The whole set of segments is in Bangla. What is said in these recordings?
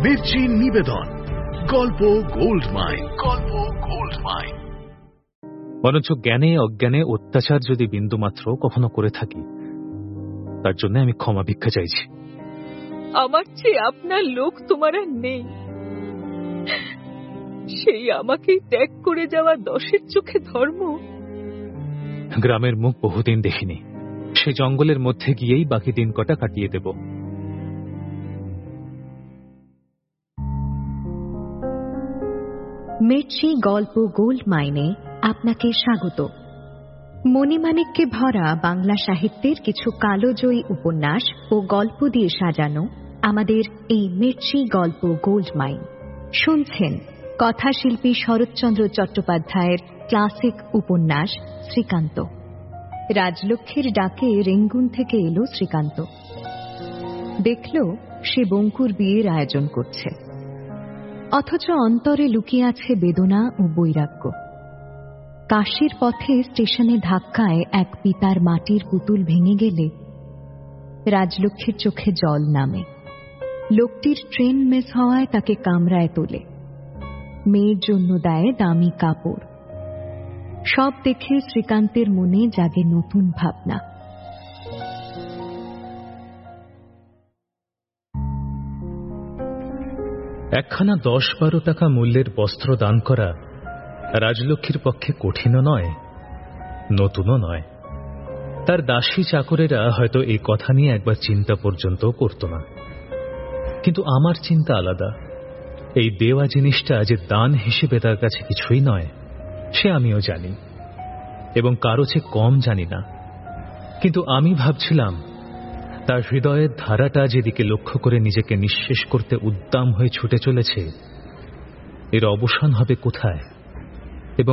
মির্চি নিবেদন গল্প গোল্ড মাইন। গল্প গোল্ড মাইন। বরঞ্চ জ্ঞানে অজ্ঞানে অত্যাচার যদি বিন্দুমাত্র কখনো করে থাকি, তার জন্য আমি ক্ষমা ভিক্ষা চাইছি। আমার চেয়ে আপনার লোক তোমার আর নেই। সেই আমাকেই ত্যাগ করে যাওয়া দশের চোখে ধর্ম। গ্রামের মুখ বহুদিন দেখিনি, সে জঙ্গলের মধ্যে গিয়েই বাকি দিন কটা কাটিয়ে দেব। মির্চি গল্প গোল্ড মাইনে আপনাকে স্বাগত। মণিমাণিক্যে ভরা বাংলা সাহিত্যের কিছু কালোজয়ী উপন্যাস ও গল্প দিয়ে সাজানো আমাদের এই মির্চি গল্প গোল্ড মাইন। শুনছেন কথাশিল্পী শরৎচন্দ্র চট্টোপাধ্যায়ের ক্লাসিক উপন্যাস শ্রীকান্ত। রাজলক্ষ্মীর ডাকে রেঙ্গুন থেকে এলো শ্রীকান্ত। দেখল সে বঙ্কুর বিয়ের আয়োজন করছে, অথচ অন্তরে লুকিয়ে আছে বেদনা ও বৈরাগ্য। কাশির পথে স্টেশনে ধাক্কায় এক পিতার মাটির পুতুল ভেঙে গেলে রাজলক্ষ্মীর চোখে জল নামে। লোকটির ট্রেন মিস হওয়ায় তাকে কামরায় তোলে, মেয়ের জন্য দেয় দামি কাপড়। সব দেখে শ্রীকান্তের মনে জাগে নতুন ভাবনা। একখানা 10-12 টাকা মূল্যের বস্ত্র দান করা রাজলক্ষ্মীর পক্ষে কঠিনও নয়, নতুনও নয়। তার দাসী চাকরেরা হয়তো এই কথা নিয়ে একবার চিন্তা পর্যন্ত করত না, কিন্তু আমার চিন্তা আলাদা। এই দেওয়া জিনিসটা যে দান হিসেবে তার কাছে কিছুই নয়, সে আমিও জানি, এবং কারো চেয়ে কম জানি না। কিন্তু আমি ভাবছিলাম, তার হৃদয়ের ধারাটা যেদিকে লক্ষ্য করে নিজেকে নিঃশেষ করতে উদ্দাম হয়ে ছুটে চলেছে, এর অবসান হবে কোথায় এবং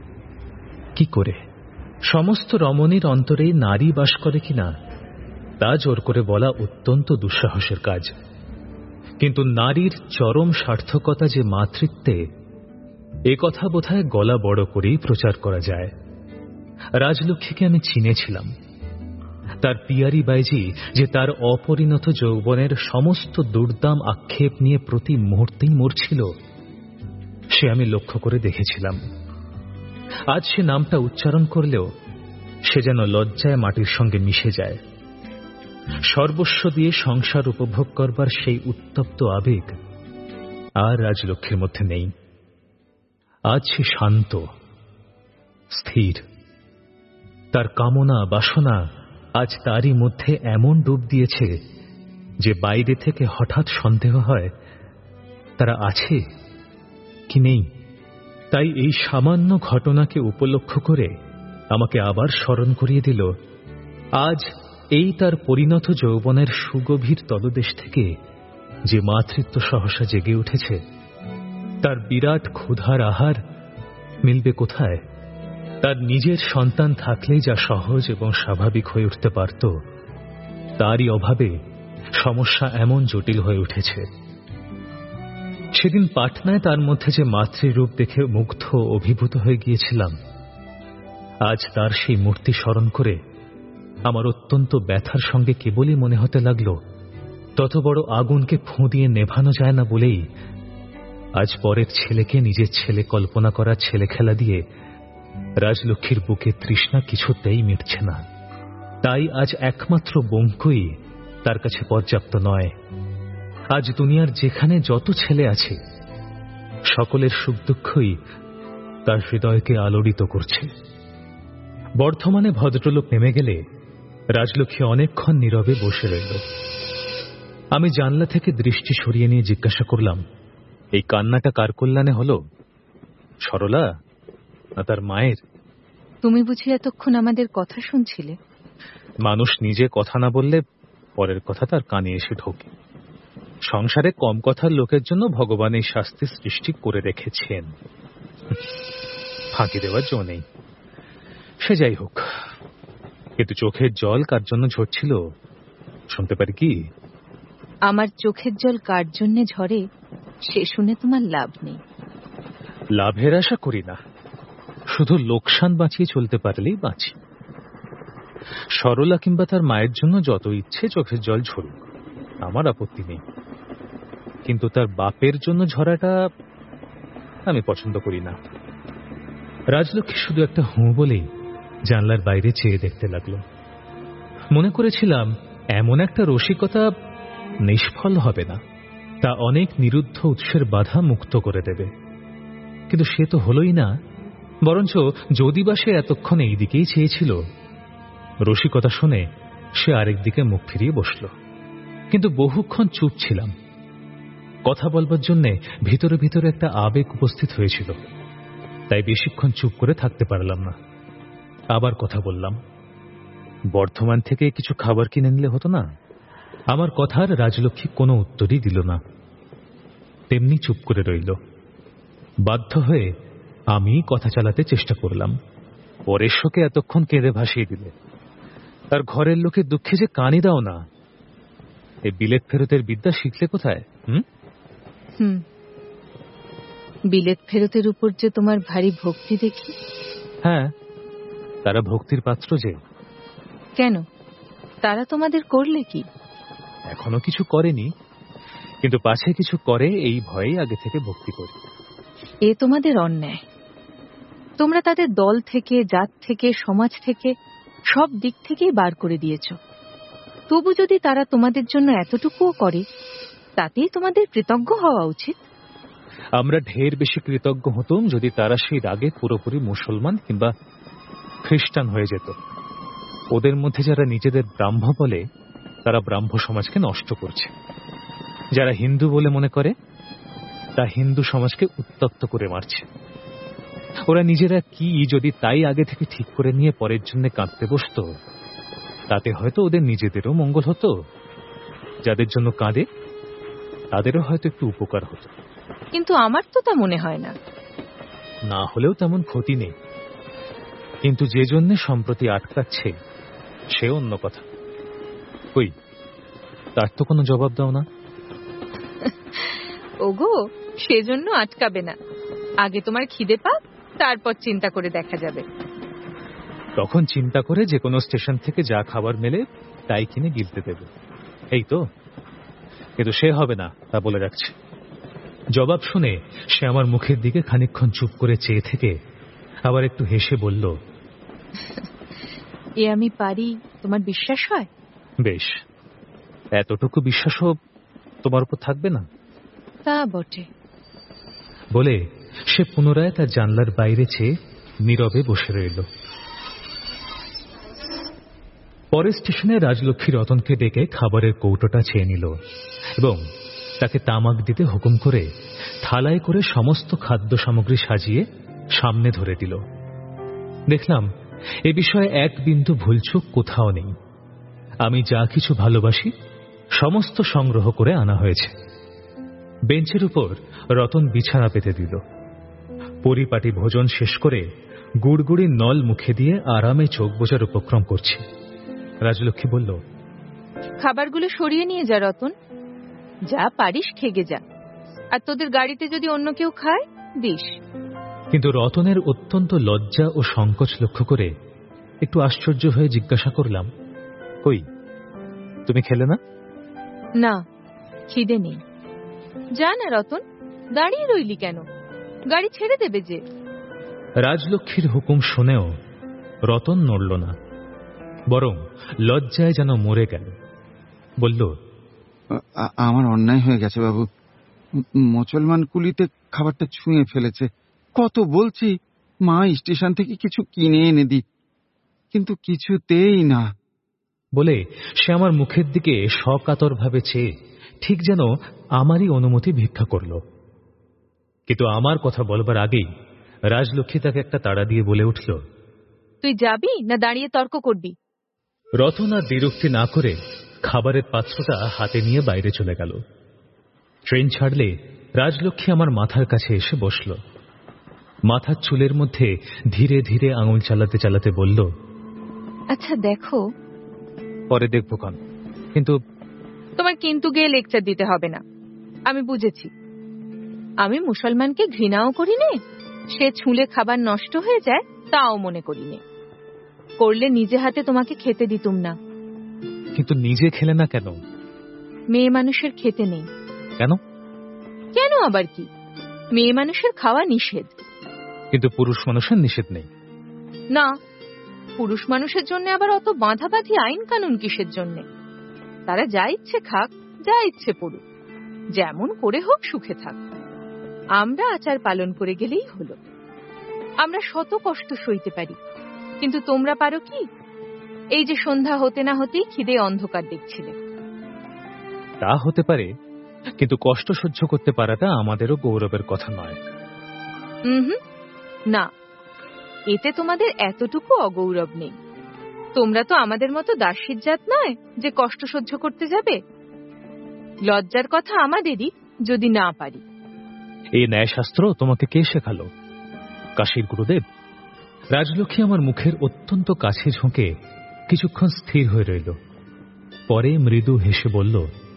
কি করে? সমস্ত রমণীর অন্তরে নারী বাস করে কিনা তা জোর করে বলা অত্যন্ত দুঃসাহসের কাজ। কিন্তু নারীর চরম সার্থকতা যে মাতৃত্বে, এ কথা বোধহয় গলা বড় করেই প্রচার করা যায়। রাজলক্ষ্মীকে আমি চিনেছিলাম। তার পিয়ারি বাইজি যে তার অপরিণত যৌবনের সমস্ত দুর্দাম আক্ষেপ নিয়ে প্রতি মুহূর্তেই মরছিল, সে আমি লক্ষ্য করে দেখেছিলাম। আজ সে নামটা উচ্চারণ করলেও সে যেন লজ্জায় মাটির সঙ্গে মিশে যায়। সর্বস্ব দিয়ে সংসার উপভোগ করবার সেই উত্তপ্ত আবেগ আর রাজলক্ষ্মীর মধ্যে নেই। আজ সে শান্ত, স্থির। তার কামনা বাসনা আজ তারই মধ্যে এমন ডুব দিয়েছে যে বাইরে থেকে হঠাৎ সন্দেহ হয় তারা আছে কি নেই। তাই এই সামান্য ঘটনাকে উপলক্ষ করে আমাকে আবার স্মরণ করিয়ে দিল, আজ এই তার পরিণত যৌবনের সুগভীর তলদেশ থেকে যে মাতৃত্ব সহসা জেগে উঠেছে, তার বিরাট ক্ষুধার আহার মিলবে কোথায়? তার নিজের সন্তান থাকলেই যা সহজ এবং স্বাভাবিক হয়ে উঠতে পারত, তারই অভাবে সমস্যা এমন জটিল হয়ে উঠেছে। সেদিন পাটনায় তার মধ্যে যে মাতৃরূপ দেখে মুগ্ধ অভিভূত হয়ে গিয়েছিলাম, আজ তার সেই মূর্তি স্মরণ করে আমার অত্যন্ত ব্যথার সঙ্গে কেবলই মনে হতে লাগল, তত বড় আগুনকে ফোঁ দিয়ে নেভানো যায় না বলেই আজ পরের ছেলেকে নিজের ছেলে কল্পনা করা ছেলে খেলা দিয়ে রাজলক্ষ্মীর বুকে তৃষ্ণা কিছুতেই মিটছে না। তাই আজ একমাত্র বঙ্কুই তার কাছে পর্যাপ্ত নয়। আজ দুনিয়ার যেখানে যত ছেলে আছে, সকলের সুখ দুঃখই তার হৃদয়কে আলোড়িত করছে। বর্ধমানে ভদ্রলোক নেমে গেলে রাজলক্ষ্মী অনেকক্ষণ নীরবে বসে রইল। আমি জানলা থেকে দৃষ্টি সরিয়ে নিয়ে জিজ্ঞাসা করলাম, এই কান্নাটা কার কল্যাণে হলো? সরলা না তার মায়ের? তুমি বুঝি এতক্ষণ আমাদের কথা শুনছিলে? মানুষ নিজে কথা না বললে পরের কথা তার কানে এসে ঢোকে। সংসারে কম কথার লোকের জন্য ভগবান এই শাস্তি সৃষ্টি করে রেখেছেন, ফাঁকি দেওয়ার জন্য নেই। সে যাই হোক, কিন্তু চোখের জল কার জন্য ঝরছিল শুনতে পারি কি? আমার চোখের জল কার জন্য ঝরে সে শুনে তোমার লাভ নেই। লাভের আশা করি না, শুধু লোকসান বাঁচিয়ে চলতে পারলেই বাঁচি। সরলা কিংবা তার মায়ের জন্য যত ইচ্ছে চোখের জল ঝরুক, আমার আপত্তি নেই। কিন্তু তার বাপের জন্য ঝরাটা আমি পছন্দ করি না। রাজলক্ষ্মী শুধু একটা হুঁ বলেই জানলার বাইরে চেয়ে দেখতে লাগলো। মনে করেছিলাম এমন একটা রসিকতা নিষ্ফল হবে না, তা অনেক নিরুদ্ধ উৎসের বাধা মুক্ত করে দেবে। কিন্তু সে তো হলোই না, বরঞ্চ যদি বা সে এতক্ষণ এই দিকেই চেয়েছিল। রসিকতা শুনে সে আরেক দিকে মুখ ফিরিয়ে বসল। কিন্তু বহুক্ষণ চুপ ছিলাম। কথা বলবার জন্য ভিতরে ভিতরে একটা আবেগ উপস্থিত হয়েছিল, তাই বেশিক্ষণ চুপ করে থাকতে পারলাম না। আবার কথা বললাম, বর্ধমান থেকে কিছু খাবার কিনে নিলে হতো না? আমার কথার রাজলক্ষ্মী কোনো উত্তরই দিল না, তেমনি চুপ করে রইল। বাধ্য হয়ে আমি কথা চালাতে চেষ্টা করলাম। পরেশকে এতক্ষণ কেঁদে ভাসিয়ে দিলে, তার ঘরের লোকের দুঃখে যে কানি দাও না। এই বিলেত ফেরতের বিদ্যা শিখলে কোথায়? বিলেত ফেরতের উপর যে তোমার ভারী ভক্তি দেখি। হ্যাঁ, তারা ভক্তির পাত্র যে। কেন, তারা তোমাদের করলে কি? এখনো কিছু করেনি, কিন্তু পাছে কিছু করে এই ভয়ে আগে থেকে ভক্তি করি। এ তোমাদের অন্যায়। তোমরা তাদের দল থেকে, জাত থেকে, সমাজ থেকে, সব দিক থেকেই বার করে দিয়েছ। তবু যদি তারা তোমাদের জন্য এতটুকুও করে, তাতেই তোমাদের কৃতজ্ঞ হওয়া উচিত। আমরা ঢের বেশি কৃতজ্ঞ হতাম যদি তারা সেই রাগে পুরোপুরি মুসলমান কিংবা খ্রিস্টান হয়ে যেত। ওদের মধ্যে যারা নিজেদের ব্রাহ্ম বলে, তারা ব্রাহ্ম সমাজকে নষ্ট করছে। যারা হিন্দু বলে মনে করে, তা হিন্দু সমাজকে উত্তপ্ত করে মারছে। ওরা নিজেরা কি যদি তাই আগে থেকে ঠিক করে নিয়ে পরের জন্য কাঁদতে বসত, তাতে হয়তো ওদের নিজেদেরও মঙ্গল হতো। যাদের জন্য কাঁদে তাদেরও হয়তো একটু উপকার হতো। কিন্তু আমার তো তা মনে হয় না। না হলেও তেমন ক্ষতি নেই, কিন্তু যে জন্য সম্প্রতি আটকাচ্ছে সে অন্য কথা। কই, তার তো কোনো জবাব দাও না। ওগো, সেজন্য আটকাবে না। আগে তোমার খিদে পাক, তারপর চিন্তা করে দেখা যাবে। তখন চিন্তা করে যে কোনো স্টেশন থেকে যা খাবার মেলে তাই কিনে গিলতে দেবে, এই তো। কিন্তু সে হবে না, তা বলে রাখছে। জবাব শুনে সে আমার মুখের দিকে খানিকক্ষণ চুপ করে চেয়ে থেকে আবার একটু হেসে বলল, এ আমি পারি, তোমার বিশ্বাস হয়? বেশ, এতটুকু বিশ্বাসও তোমার উপর থাকবে না? তা বটে। বলে সে পুনরায় তার জানলার বাইরে চেয়ে নীরবে বসে রইল। পরের স্টেশনে রাজলক্ষ্মী রতনকে ডেকে খাবারের কৌটোটা চেয়ে নিল এবং তাকে তামাক দিতে হুকুম করে থালায় করে সমস্ত খাদ্য সামগ্রী সাজিয়ে সামনে ধরে দিল। দেখলাম এ বিষয়ে এক বিন্দু ভুলচুক কোথাও নেই। আমি যা কিছু ভালোবাসি সমস্ত সংগ্রহ করে আনা হয়েছে। বেঞ্চের উপর রতন বিছানা পেতে দিল। পরিপাটি ভোজন শেষ করে গুড়গুড়ি নল মুখে দিয়ে আরামে চোখ বোঝার উপক্রম করছি। রাজলক্ষ্মী বলল, খাবারগুলো সরিয়ে নিয়ে যা রতন, যা পারিস খেগে যা। আর তোদের গাড়িতে যদি অন্য কেউ খায় দিস। কিন্তু রতনের অত্যন্ত লজ্জা ও সংকোচ লক্ষ্য করে একটু আশ্চর্য হয়ে জিজ্ঞাসা করলাম, কই, তুমি খেলে না? না, খিদে নেই। যা না রতন, দাঁড়িয়ে রইলি কেন? গাড়ি ছেড়ে দেবে যে। রাজলক্ষ্মীর হুকুম শুনেও রতন নড়ল না, বরং লজ্জায় যেন মরে গেল। বলল, আমার অন্যায় হয়ে গেছে বাবু। মুসলমান কুলিতে খাবারটা ছুঁয়ে ফেলেছে। কত বলছি মা স্টেশন থেকে কিছু কিনে এনে দি, কিন্তু কিছুতেই না। বলে সে আমার মুখের দিকে সকাতর ভাবে চেয়ে ঠিক যেন আমারই অনুমতি ভিক্ষা করল। কিন্তু আমার কথা বলবার আগেই রাজলক্ষ্মী তাকে একটা তাড়া দিয়ে বলে উঠল, তুই যাবি না দাঁড়িয়ে তর্ক করবি? রতন আর বিরক্তি না করে খাবারের পাত্রটা হাতে নিয়ে বাইরে চলে গেল। ট্রেন ছাড়লে রাজলক্ষ্মী আমার মাথার কাছে এসে বসল। মাথার চুলের মধ্যে ধীরে ধীরে আঙুল চালাতে চালাতে বলল, আচ্ছা দেখো। পরে দেখবো কান, কিন্তু তোমার কিন্তু গিয়ে লেকচার দিতে হবে না। আমি বুঝেছি। আমি মুসলমানকে ঘৃণাও করি নে, সে ছুঁলে খাবার নষ্ট হয়ে যায় তাও মনে করি নে। করলে নিজে হাতে তোমাকে খেতে দিতুম না। কিন্তু নিজে খেলে না কেন? মেয়ে মানুষের খেতে নেই। কেন? কেন আবার কি? মেয়ে মানুষের খাওয়া নিষেধ। কিন্তু পুরুষ মানুষের নিষেধ নেই। না, পুরুষ মানুষের জন্য আবার অত বাঁধাবাঁধি আইন কানুন কিসের জন্য? তারা যা ইচ্ছে খাক, যা ইচ্ছে পড়ুক, যেমন করে হোক সুখে থাক। আমরা আচার পালন করে গেলেই হলো। আমরা শত কষ্ট সইতে পারি, কিন্তু তোমরা পারো কি? এই যে সন্ধ্যা হতে না হতেই খিদে অন্ধকার দেখছিলে। তা হতে পারে, কিন্তু কষ্ট সহ্য করতে পারাটা আমাদেরও গৌরবের কথা নয়। না, এতে তোমাদের এতটুকু অগৌরব নেই। তোমরা তো আমাদের মতো দাসীর জাত নয় যে কষ্ট সহ্য করতে যাবে। লজ্জার কথা আমাদেরই, যদি না পারি। এই ন্যায়শাস্ত্র তোমাকে কে শেখালো? কাশীর গুরুদেব। রাজলক্ষ্মী আমার মুখের অত্যন্ত কাছে ঝুঁকে কিছুক্ষণ স্থির হয়ে রইল। পরে মৃদু হেসে বলল,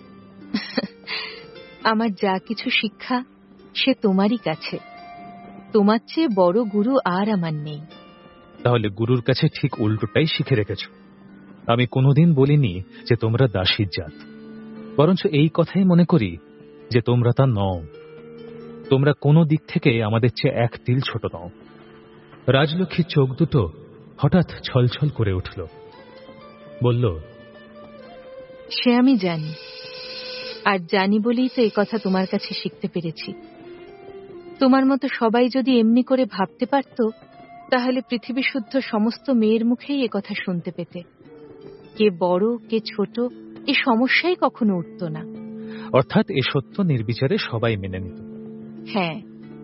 আমার যা কিছু শিক্ষা সে তোমারই কাছে। তোমার চেয়ে বড় গুরু আর আমার নেই। তাহলে গুরুর কাছে ঠিক উল্টোটাই শিখে রেখেছ। আমি কোনোদিন বলিনি যে তোমরা দাসীর জাত, বরঞ্চ এই কথাই মনে করি যে তোমরা তা নও। তোমরা কোনো দিক থেকে আমাদের চেয়ে এক তিল ছোট নও। রাজলক্ষ্মীর চোখ দুটো হঠাৎ ছলছল করে উঠল। বলল, সে আমি জানি, আর জানি বলেই তো এই কথা তোমার কাছে শিখতে পেরেছি। তোমার মতো সবাই যদি এমনি করে ভাবতে পারত, তাহলে পৃথিবী শুদ্ধ সমস্ত মেয়ের মুখেই এ কথা শুনতে পেতে। কে বড় কে ছোট এ সমস্যাই কখনো উঠত না। অর্থাৎ এ সত্য নির্বিচারে সবাই মেনে নিত। হ্যাঁ।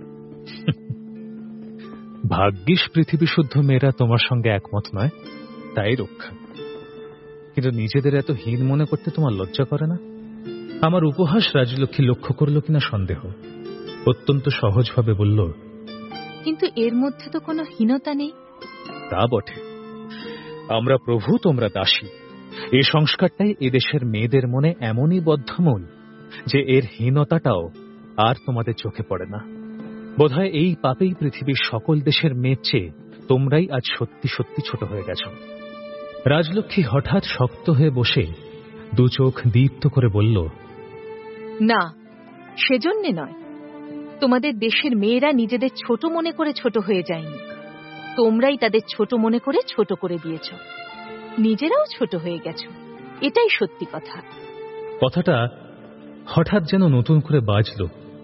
ভাগ্যিস পৃথিবী শুদ্ধ মেয়েরা তোমার সঙ্গে একমত নয়, তাই রক্ষা। কিন্তু নিজেদের এত হীন মনে করতে তোমার লজ্জা করে না? আমার উপহাস রাজলক্ষ্মী লক্ষ্য করল কিনা সন্দেহ। অত্যন্ত সহজভাবে বলল, কিন্তু এর মধ্যে তো কোনো হীনতা নেই। তা বটে, আমরা প্রভু, তোমরা দাসী। এই সংস্কারটাই এদেশের মেয়েদের মনে এমনই বদ্ধমূল যে এর হীনতাটাও আর তোমাদের চোখে পড়ে না। বোধহয় এই পাপেই পৃথিবীর সকল দেশের মেয়ের চেয়ে তোমরাই আজ সত্যি সত্যি ছোট হয়ে গেছ। রাজলক্ষ্মী হঠাৎ শক্ত হয়ে বসে দু চোখ দীপ্ত করে বলল, না, সেজন্যে নয়। তোমাদের দেশের মেয়েরা নিজেদের ছোট মনে করে ছোট হয়ে যায়নি। তোমরাই তাদের ছোট মনে করে ছোট করে দিয়েছ। নিজেরাও ছোট হয়ে গেছ, এটাই সত্যি কথা। কথাটা হঠাৎ যেন নতুন করে বাজল।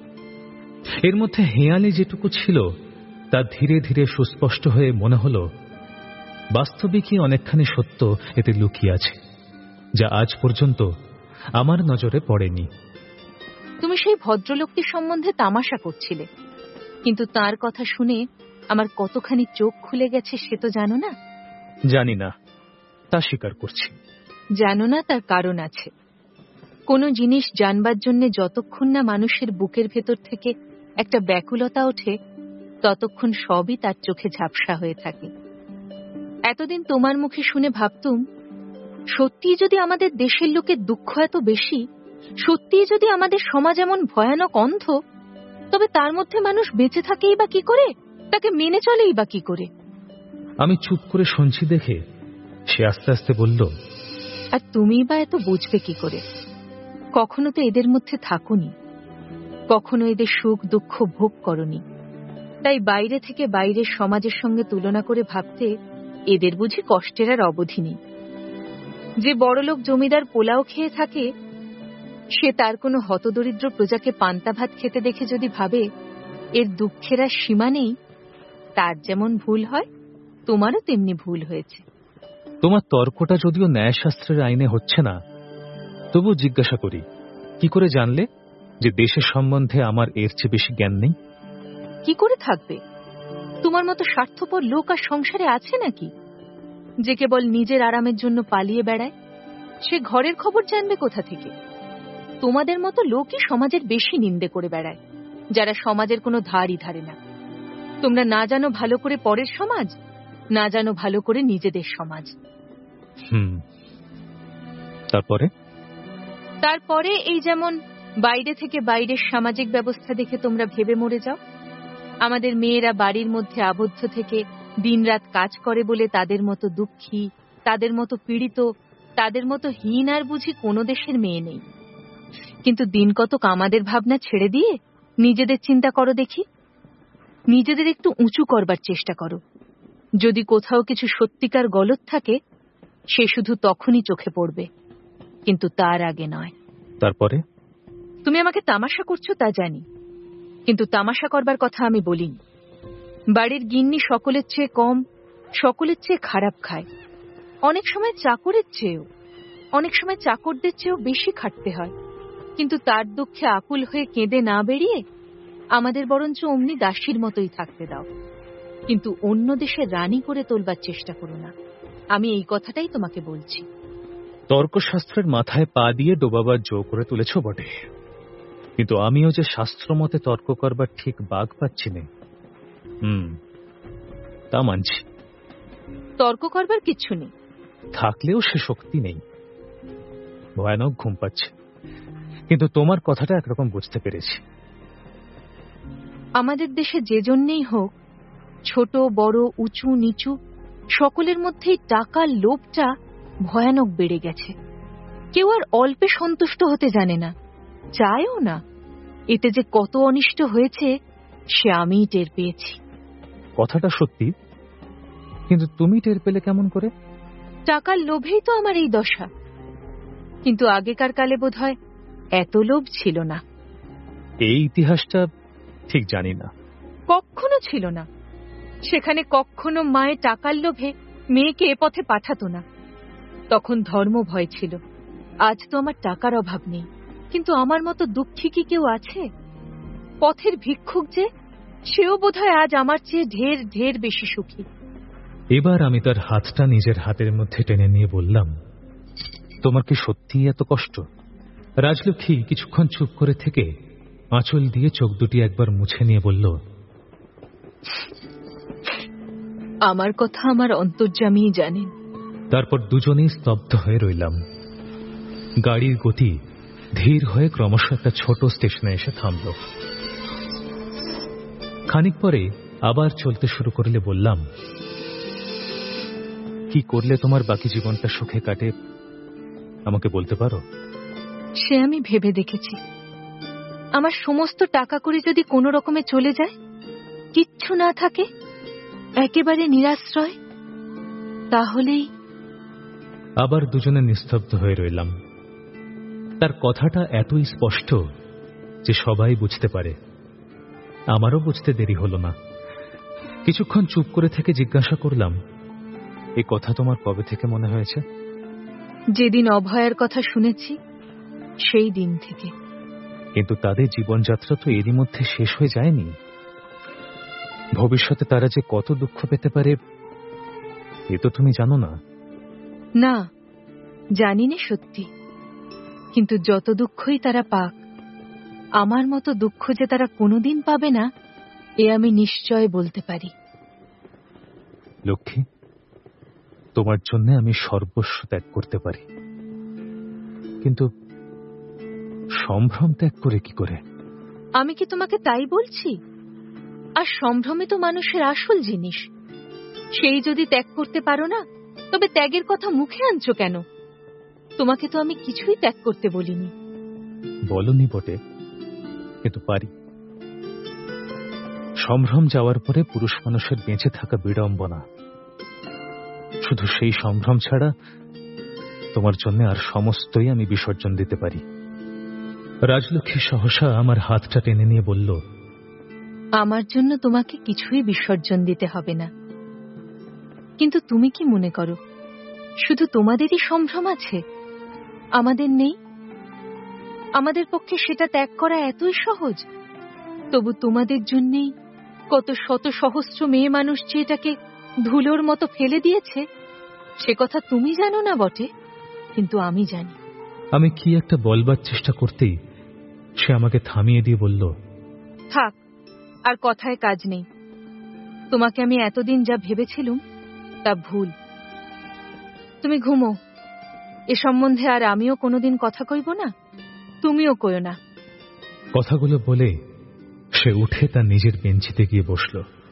এর মধ্যে হেঁয়ালি যেটুকু ছিল তা ধীরে ধীরে সুস্পষ্ট হয়ে মনে হল বাস্তবিকই অনেকখানি সত্য এতে লুকিয়ে আছে, যা আজ পর্যন্ত আমার নজরে পড়েনি। তুমি সেই ভদ্রলোকটির সম্বন্ধে তামাশা করছিলে, কিন্তু তার কথা শুনে আমার কতখানি চোখ খুলে গেছে সে তো জানো না? জানি না, তা স্বীকার করছি। জানো না তার কারণ আছে। কোনো জিনিস জানবার জন্য যতক্ষণ না মানুষের বুকের ভেতর থেকে একটা ব্যাকুলতা ওঠে, ততক্ষণ সবই তার চোখে ঝাপসা হয়ে থাকে। এতদিন তোমার মুখে শুনে ভাবতুম, সত্যিই যদি আমাদের দেশের লোকের দুঃখ এত বেশি, সত্যিই যদি আমাদের সমাজ এমন ভয়ানক অন্ধ, তবে তার মধ্যে মানুষ বেঁচে থাকেই বা কি করে, তাকে মেনে চলেই বা কি করে? আমি চুপ করে শুনছি দেখে সে আস্তে আস্তে বলল, আর তুমিই বা এত বুঝবে কি করে? কখনো তো এদের মধ্যে থাকুনি, কখনো এদের সুখ দুঃখ ভোগ করনি। তাই বাইরে থেকে বাইরের সমাজের সঙ্গে তুলনা করে ভাবতে এদের বুঝি কষ্টের আর অবধি নেই। যে বড়লোক জমিদার পোলাও খেয়ে থাকে, সে তার কোনো হতদরিদ্র প্রজাকে পান্তা ভাত খেতে দেখে যদি ভাবে এর দুঃখের আর সীমা নেই, তার যেমন ভুল হয় তোমারও তেমনি ভুল হয়েছে। তোমার তর্কটা যদিও ন্যায়শাস্ত্রের আইনে হচ্ছে না, তবু জিজ্ঞাসা করি, কি করে জানলে যে দেশের সম্বন্ধে আমার এর চেয়ে বেশি জ্ঞান নেই? কি করে থাকবে? তোমার মতো স্বার্থপর লোক আর সংসারে আছে নাকি? যে কেবল নিজের আরামের জন্য পালিয়ে বেড়ায়, সে ঘরের খবর জানবে কোথা থেকে? তোমাদের মতো লোকই সমাজের বেশি নিন্দে করে বেড়ায়, যারা সমাজের কোনো ধারই ধারে না। তোমরা না জানো ভালো করে পরের সমাজ, না জানো ভালো করে নিজেদের সমাজ। তারপরে এই যেমন বাইরে থেকে বাইরের সামাজিক ব্যবস্থা দেখে তোমরা ভেবে মরে যাও আমাদের মেয়েরা বাড়ির মধ্যে আবদ্ধ থেকে দিনরাত কাজ করে বলে তাদের মতো দুঃখী, তাদের মতো পীড়িত, তাদের মতো হীন আর বুঝি কোনো দেশের মেয়ে নেই। কিন্তু দিন কতক আমাদের ভাবনা ছেড়ে দিয়ে নিজেদের চিন্তা করো দেখি, নিজেদের একটু উঁচু করবার চেষ্টা করো। যদি কোথাও কিছু সত্যিকার গলদ থাকে সে শুধু তখনই চোখে পড়বে, কিন্তু তার আগে নয়। তারপরে? তুমি আমাকে তামাশা করছো তা জানি, কিন্তু তামাশা করবার কথা আমি বলিনি। বাড়ির গিন্নি সকলের চেয়ে কম, সকলের চেয়ে খারাপ খায়, অনেক সময় চাকরের চেয়েও, অনেক সময় চাকরদের চেয়েও বেশি খাটতে হয়, কিন্তু তার দুঃখে আকুল হয়ে কেঁদে না বেরিয়ে আমাদের বরঞ্চ অমনি দাসীর মতোই থাকতে দাও, কিন্তু অন্য দেশের রানী করে তোলবার চেষ্টা করো না। আমি এই কথাটাই তোমাকে বলছি। তর্কশাস্ত্রের মাথায় পা দিয়ে ডোবাবার জো করে তুলেছ বটে, কিন্তু আমিও যে শাস্ত্র মতে তর্ক করবার ঠিক বাগ পাচ্ছি না। তা মানছি। তর্ক করবার কিচ্ছু নেই, থাকলেও সে শক্তি নেই। ভয়ানক ঘুম পাচ্ছে, কিন্তু তোমার কথাটা একরকম বুঝতে পেরেছি। আমাদের দেশে যে জন্যেই হোক, ছোট বড় উঁচু নিচু সকলের মধ্যেই টাকার লোভটা ভয়ানক বেড়ে গেছে। কেউ আর অল্পে সন্তুষ্ট হতে জানে না, চায়ও না। এতে যে কত অনিষ্ট হয়েছে সে আমিই টের পেয়েছি। কথাটা সত্যি, কিন্তু তুমি টের পেলে কেমন করে? টাকার লোভেই তো আমার এই দশা, কিন্তু আগেকার কালে বোধহয় এত লোভ ছিল না। এই ইতিহাসটা ঠিক জানি না। কখনো ছিল না। সেখানে কখনো মায়ের টাকার লোভে মেয়েকে এ পথে পাঠাতো না। তখন ধর্ম ভয় ছিল। আজ তো আমার টাকার অভাব নেই, কিন্তু আমার মতো দুঃখী কি কেউ আছে? পথের ভিক্ষুক যে, সেও বোধহয় আজ আমার চেয়ে ঢের ঢের বেশি সুখী। এবার আমি তার হাতটা নিজের হাতের মধ্যে টেনে নিয়ে বললাম, তোমার কি সত্যি এত কষ্ট? রাজলক্ষ্মী কিছুক্ষণ চুপ করে থেকে আঁচল দিয়ে চোখ দুটি একবার মুছে নিয়ে বলল, আমার কথা আমার অন্তর্যামীই জানেন। তারপর দুজনেই স্তব্ধ হয়ে রইলাম। গাড়ির গতি ধীর হয়ে ক্রমশ একটা ছোট স্টেশনে এসে থামল। খানিক পরে আবার চলতে শুরু করলে বললাম, কি করলে তোমার বাকি জীবনটা সুখে কাটে আমাকে বলতে পারো? সে আমি ভেবে দেখেছি। আমার সমস্ত টাকা করে যদি কোনো রকমে চলে যায়, কিচ্ছু না থাকে, একেবারে নিরাশ্রয়, তাহলেই। আবার দুজনে নিস্তব্ধ হয়ে রইলাম। তার কথাটা এতই স্পষ্ট যে সবাই বুঝতে পারে। আমারও বুঝতে দেরি হলো না। কিছুক্ষণ চুপ করে থেকে জিজ্ঞাসা করলাম, এই কথা তোমার কবে থেকে মনে হয়েছে? যেদিন অভয়ার কথা শুনেছি সেই দিন থেকে। কিন্তু তাদের জীবনযাত্রা তো এরই মধ্যে শেষ হয়ে যায়নি। ভবিষ্যতে তারা যে কত দুঃখ পেতে পারে এ তো তুমি জানো না। না, জানি না সত্যি, কিন্তু যত দুঃখই তারা পাক, আমার মতো দুঃখ যে তারা কোনোদিন পাবে না এ আমি নিশ্চয় বলতে পারি। লক্ষ্মী, তোমার জন্য আমি সর্বস্ব ত্যাগ করতে পারি, কিন্তু সম্ভ্রম ত্যাগ করে কি করে? আমি কি তোমাকে তাই বলছি? আর সম্ভ্রমে তো মানুষের আসল জিনিস। সেই যদি ত্যাগ করতে পারো না, তবে ত্যাগের কথা মুখে আনছো কেন? তোমাকে তো আমি কিছুই ত্যাগ করতে বলিনি। বলনি বটে, কিন্তু পারি। সম্ভ্রম যাওয়ার পরে পুরুষ মানুষের বেঁচে থাকা বিড়ম্বনা। শুধু সেই সম্ভ্রম ছাড়া তোমার জন্য আর সমস্তই আমি বিসর্জন দিতে পারি। রাজলক্ষ্মী সহসা আমার হাতটা টেনে নিয়ে বলল, আমার জন্য তোমাকে কিছুই বিসর্জন দিতে হবে না। কিন্তু তুমি কি মনে করো শুধু তোমাদেরই সম্ভ্রম আছে, আমাদের নেই? আমাদের পক্ষে সেটা ত্যাগ করা এতই সহজ। তবু তোমাদের জন্যেই কত শত সহস্র মেয়ে মানুষ যে এটাকে ধুলোর মতো ফেলে দিয়েছে, সে কথা তুমি জানো না বটে, কিন্তু আমি জানি। আমি কি একটা বলবার চেষ্টা করতেই সে আমাকে থামিয়ে দিয়ে বলল, থাক, আর কথায় কাজ নেই। তোমাকে আমি এতদিন যা ভেবেছিলুম তা ভুল। তুমি ঘুমো। এ সম্বন্ধে আর আমিও কোনোদিন কথা কইব না, তুমিও কইও না। কথাগুলো বলে সে উঠে তার নিজের বেঞ্চিতে গিয়ে বসল।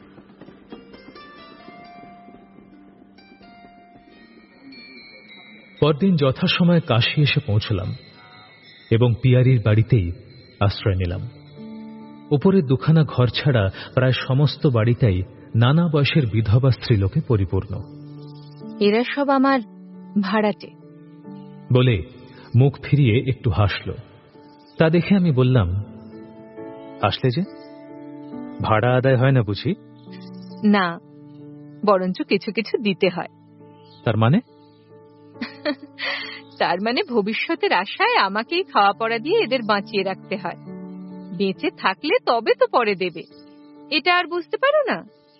পরদিন যথাসময়ে কাশী এসে পৌঁছলাম এবং পিয়ারির বাড়িতেই আশ্রয় নিলাম। উপরে দুখানা ঘর ছাড়া প্রায় সমস্ত বাড়িটাই নানা বয়সের বিধবা স্ত্রীলোকে পরিপূর্ণ। এরা সব আমার ভাড়াটে। বলে মুখ ফিরিয়ে একটু হাসল। তা দেখে আমি বললাম, হাসলে যে? ভাড়া আদায় হয় না বুঝি? না, বরঞ্চ কিছু কিছু দিতে হয়। তার মানে? তার মানে ভবিষ্যতের আশায় আমাকেই খাওয়া পড়া দিয়ে এদের বাঁচিয়ে রাখতে হয়। বেঁচে থাকলে তবে তো পরে দেবে, এটা আর বুঝতে পারো না?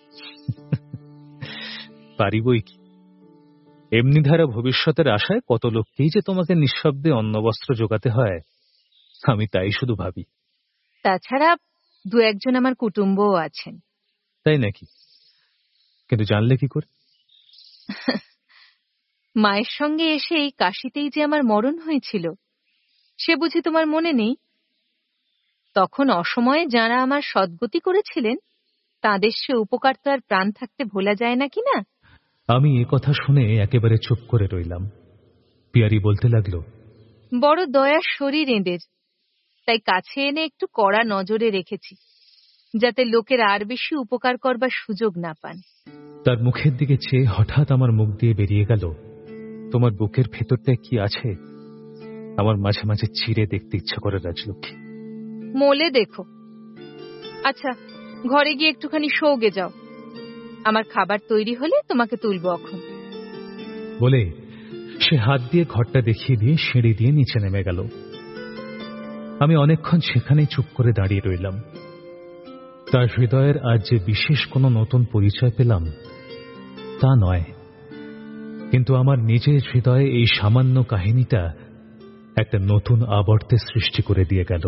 পারিবই কি, এমনি ধারা ভবিষ্যতের আশায় কত লোককেই যে তোমাকে নিঃশব্দে অন্নবস্ত্র জোগাতে হয়, আমি তাই শুধু ভাবি। তাছাড়া দু একজন আমার কুটুম্বও আছেন। তাই নাকি? কিন্তু জানলে কি করে? মায়ের সঙ্গে এসে এই কাশিতেই যে আমার মরণ হয়েছিল, সে বুঝি তোমার মনে নেই? তখন অসময়ে যাঁরা আমার সদ্গতি করেছিলেন, তাঁদের সে উপকার তো আর প্রাণ থাকতে ভোলা যায় না কিনা? আমি এ কথা শুনে একেবারে চুপ করে রইলাম। পিয়ারি বলতে লাগলো, বড় দয়ার শরীর এদের, তাই কাছে এনে একটু কড়া নজরে রেখেছি, যাতে লোকের আর বেশি উপকার করবার সুযোগ না পান। তার মুখের দিকে চেয়ে হঠাৎ আমার মুখ দিয়ে বেরিয়ে গেল, তোমার বুকের ভেতরটায় কি আছে আমার মাঝে মাঝে চিরে দেখতে ইচ্ছা করে রাজলক্ষ্মী। মোলে দেখো। আচ্ছা, ঘরে গিয়ে একটুখানি শোগে যাও, আমার খাবার তৈরি হলে তোমাকে তুলবো এখন। বলে সে হাত দিয়ে ঘরটা দেখিয়ে দিয়ে সিঁড়ি দিয়ে নিচে নেমে গেল। আমি অনেকক্ষণ সেখানেই চুপ করে দাঁড়িয়ে রইলাম। তার হৃদয়ের আজ যে বিশেষ কোনো নতুন পরিচয় পেলাম তা নয়, কিন্তু আমার নিজের হৃদয়ে এই সামান্য কাহিনীটা একটা নতুন আবর্তের সৃষ্টি করে দিয়ে গেল।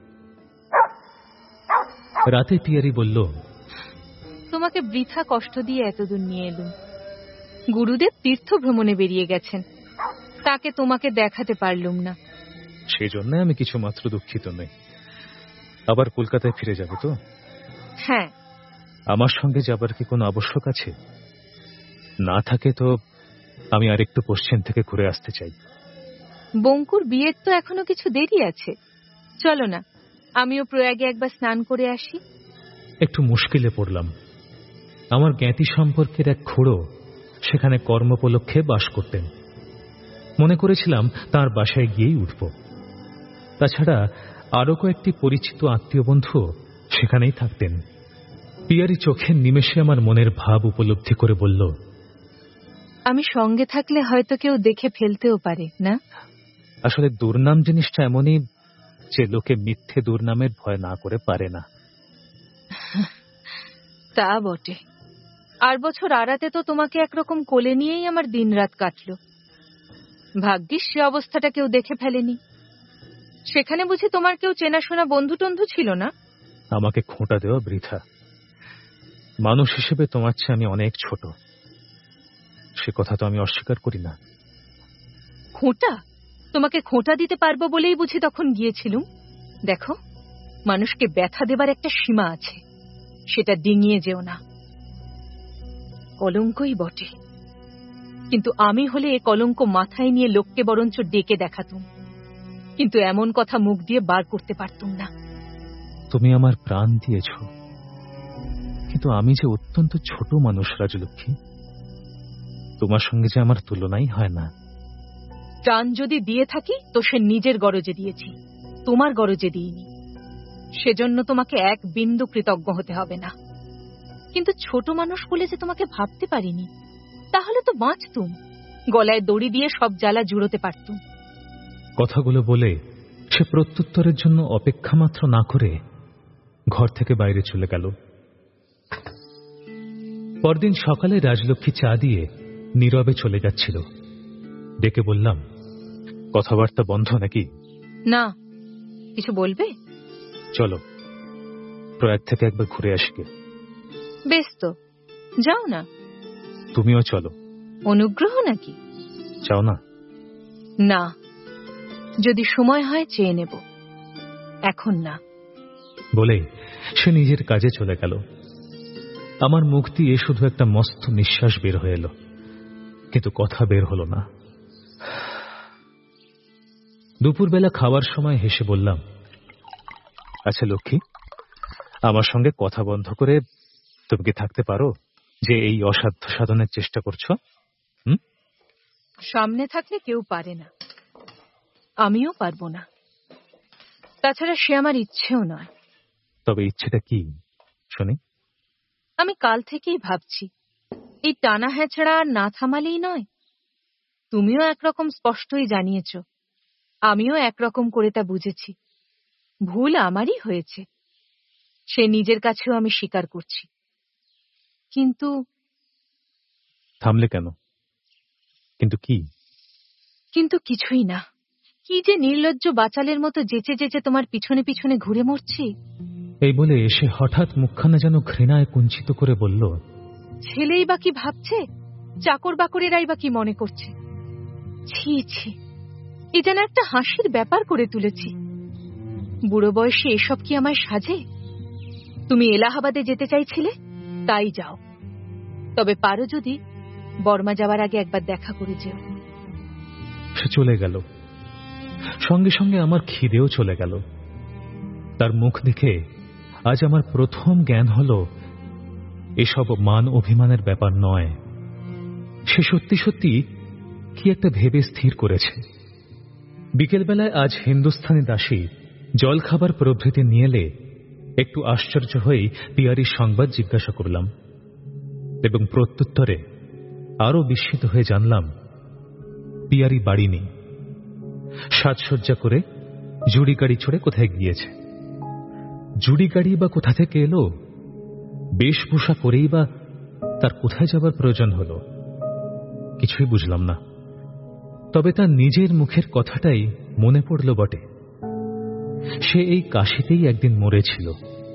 রাতে পিয়ারি বলল, তোমাকে বৃথা কষ্ট দিয়ে এতদূর নিয়ে এলুম। গুরুদেব তীর্থ ভ্রমণে বেরিয়ে গেছেন, তাকে তোমাকে দেখাতে পারলুম না। সেজন্য আমি কিছু মাত্র দুঃখিত নই। আবার কলকাতায় ফিরে যাবে তো? হ্যাঁ। আমার সঙ্গে যাবার কি কোনো আবশ্যক আছে? না থাকে তো আমি আরেকটু পশ্চিম থেকে ঘুরে আসতে চাই। বঙ্কুর বিয়ের তো এখনো কিছু দেরি আছে, চলো না, আমিও প্রয়াগে একবার স্নান করে আসি। একটু মুশকিলে পড়লাম। আমার জ্ঞাতি সম্পর্কের এক খুড়ো সেখানে কর্মোপলক্ষে বাস করতেন। মনে করেছিলাম তার বাসায় গিয়েই উঠব। তাছাড়া আরো কয়েকটি পরিচিত আত্মীয় বন্ধু সেখানেই থাকতেন। পিয়ারি চোখের নিমেষে আমার মনের ভাব উপলব্ধি করে বলল, আমি সঙ্গে থাকলে হয়তো কেউ দেখে ফেলতেও পারে না? আসলে দুর্নাম জিনিসটা এমনই যে লোকে মিথ্যে দুর্নামের ভয় না করে পারে না। তা বটে। আর বছর আড়াতে তো তোমাকে একরকম কোলে নিয়েই আমার দিনরাত কাটলো। ভাগ্যিস সে অবস্থাটা কেউ দেখে ফেলেনি। সেখানে বুঝি তোমার কেউ চেনাশোনা বন্ধু টন্ধু ছিল না? আমাকে খোঁটা দেওয়া বৃথা। মানুষ হিসেবে তোমার চেয়ে আমি অনেক ছোট, সে কথা তো আমি অস্বীকার করি না। খোঁটা? তোমাকে খোঁটা দিতে পারবো বলেই বুঝি তখন গিয়েছিলুম। দেখো, মানুষকে ব্যথা দেবার একটা সীমা আছে, সেটা ডিঙিয়ে যেও না। কলঙ্কই বটে, কিন্তু আমি হলে এ কলঙ্ক মাথায় নিয়ে লোককে বরঞ্চ ডেকে দেখাতুম, কিন্তু এমন কথা মুখ দিয়ে বার করতে পারতুম না। তুমি আমার প্রাণ দিয়েছ, কিন্তু আমি যে অত্যন্ত ছোট মানুষ রাজলক্ষ্মী, তোমার সঙ্গে যে আমার তুলনাই হয় না। প্রাণ যদি দিয়ে থাকি তো সে নিজের গরজে দিয়েছি, তোমার গরজে দিইনি। সেজন্য তোমাকে এক বিন্দু কৃতজ্ঞ হতে হবে না। কিন্তু ছোট মানুষ বলে যে তোমাকে ভাবতে পারিনি, তাহলে তো বাঁচতুম, গলায় দড়ি দিয়ে সব জ্বালা জুড়োতে পারতুম। কথাগুলো বলে সে প্রত্যুত্তরের জন্য অপেক্ষা মাত্র না করে ঘর থেকে বাইরে চলে গেল। পরদিন সকালে রাজলক্ষ্মী চা দিয়ে নীরবে চলে যাচ্ছিল। ডেকে বললাম, কথাবার্তা বন্ধ নাকি? না, কিছু বলবে? চলো, প্রয়াগ থেকে একবার ঘুরে আসি গে। বেশ তো, যাও না। তুমিও চলো। অনুগ্রহ নাকি? চাও না? না, যদি সময় হয় চেয়ে নেব, এখন না। বলে সে নিজের কাজে চলে গেল। আমার মুখ দিয়ে শুধু একটা মস্ত নিঃশ্বাস বের হয়ে এলো, কিন্তু কথা বের হলো না। দুপুরবেলা খাওয়ার সময় হেসে বললাম, আচ্ছা লক্ষ্মী, আমার সঙ্গে কথা বন্ধ করে তুমি কি থাকতে পারো যে এই অসাধ্য সাধনের চেষ্টা করছো? সামনে থাকলে কেউ পারে না, আমিও পারবো না। তাছাড়া সে আমার ইচ্ছেও নয়। তবে ইচ্ছেটা কি শুনি? আমি কাল থেকেই ভাবছি, এই টানা হ্যাঁচড়া আর না থামালেই নয়। তুমিও একরকম স্পষ্টই জানিয়েছ, আমিও একরকম করে তা বুঝেছি। ভুল আমারই হয়েছে, সে নিজের কাছেও আমি স্বীকার করছি। কিন্তু থামলে কেন? কিন্তু কি? কিন্তু কিছুই না। কি যে নির্লজ্জ বাচালের মতো যেচে যেচে তোমার পিছনে পিছনে ঘুরে মরছি। এই বলে এসে হঠাৎ মুখখানা যেন ঘৃণায় কুঞ্চিত করে বলল, ছেলেই বা কি ভাবছে, চাকর বাকরেরাই বা কি মনে করছে। ছি ছি, এ যেন একটা হাসির ব্যাপার করে তুলেছি। বুড়ো বয়সে এসব কি আমায় সাজে? তুমি এলাহাবাদে যেতে চাইছিলে, তাই যাও। তবে পারো যদি বর্মা যাওয়ার আগে একবার দেখা করে যেও। সে চলে গেল, সঙ্গে সঙ্গে আমার খিদেও চলে গেল। তার মুখ দেখে আজ আমার প্রথম জ্ঞান হল এসব মান অভিমানের ব্যাপার নয়। সে সত্যি সত্যি কি একটা ভেবে স্থির করেছে। বিকেলবেলায় আজ হিন্দুস্থানি দাসী জলখাবার প্রভৃতি নিয়ে এলে একটু আশ্চর্য হয়ে পিয়ারির সংবাদ জিজ্ঞাসা করলাম, এবং প্রত্যুত্তরে আরো বিস্মিত হয়ে জানলাম পিয়ারি বাড়ি নেই। সাজসজ্জা করে জুড়ি গাড়ি চড়ে কোথায় গিয়েছে। জুড়ি গাড়ি বা কোথা থেকে এলো? বেশভূষা করেই বা তার কোথায় যাবার প্রয়োজন হলো? কিছুই বুঝলাম না। তবে তার নিজের মুখের কথাটাই মনে পড়ল বটে। সে এই কাশিতেই একদিন মরেছিল।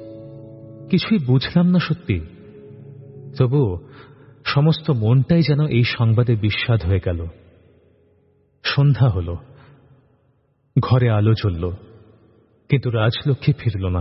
কিছুই বুঝলাম না সত্যি, তবু সমস্ত মনটাই যেন এই সংবাদে বিস্বাদ হয়ে গেল। সন্ধ্যা হল, ঘরে আলো জ্বলল, কিন্তু রাজলক্ষ্মী ফিরল না।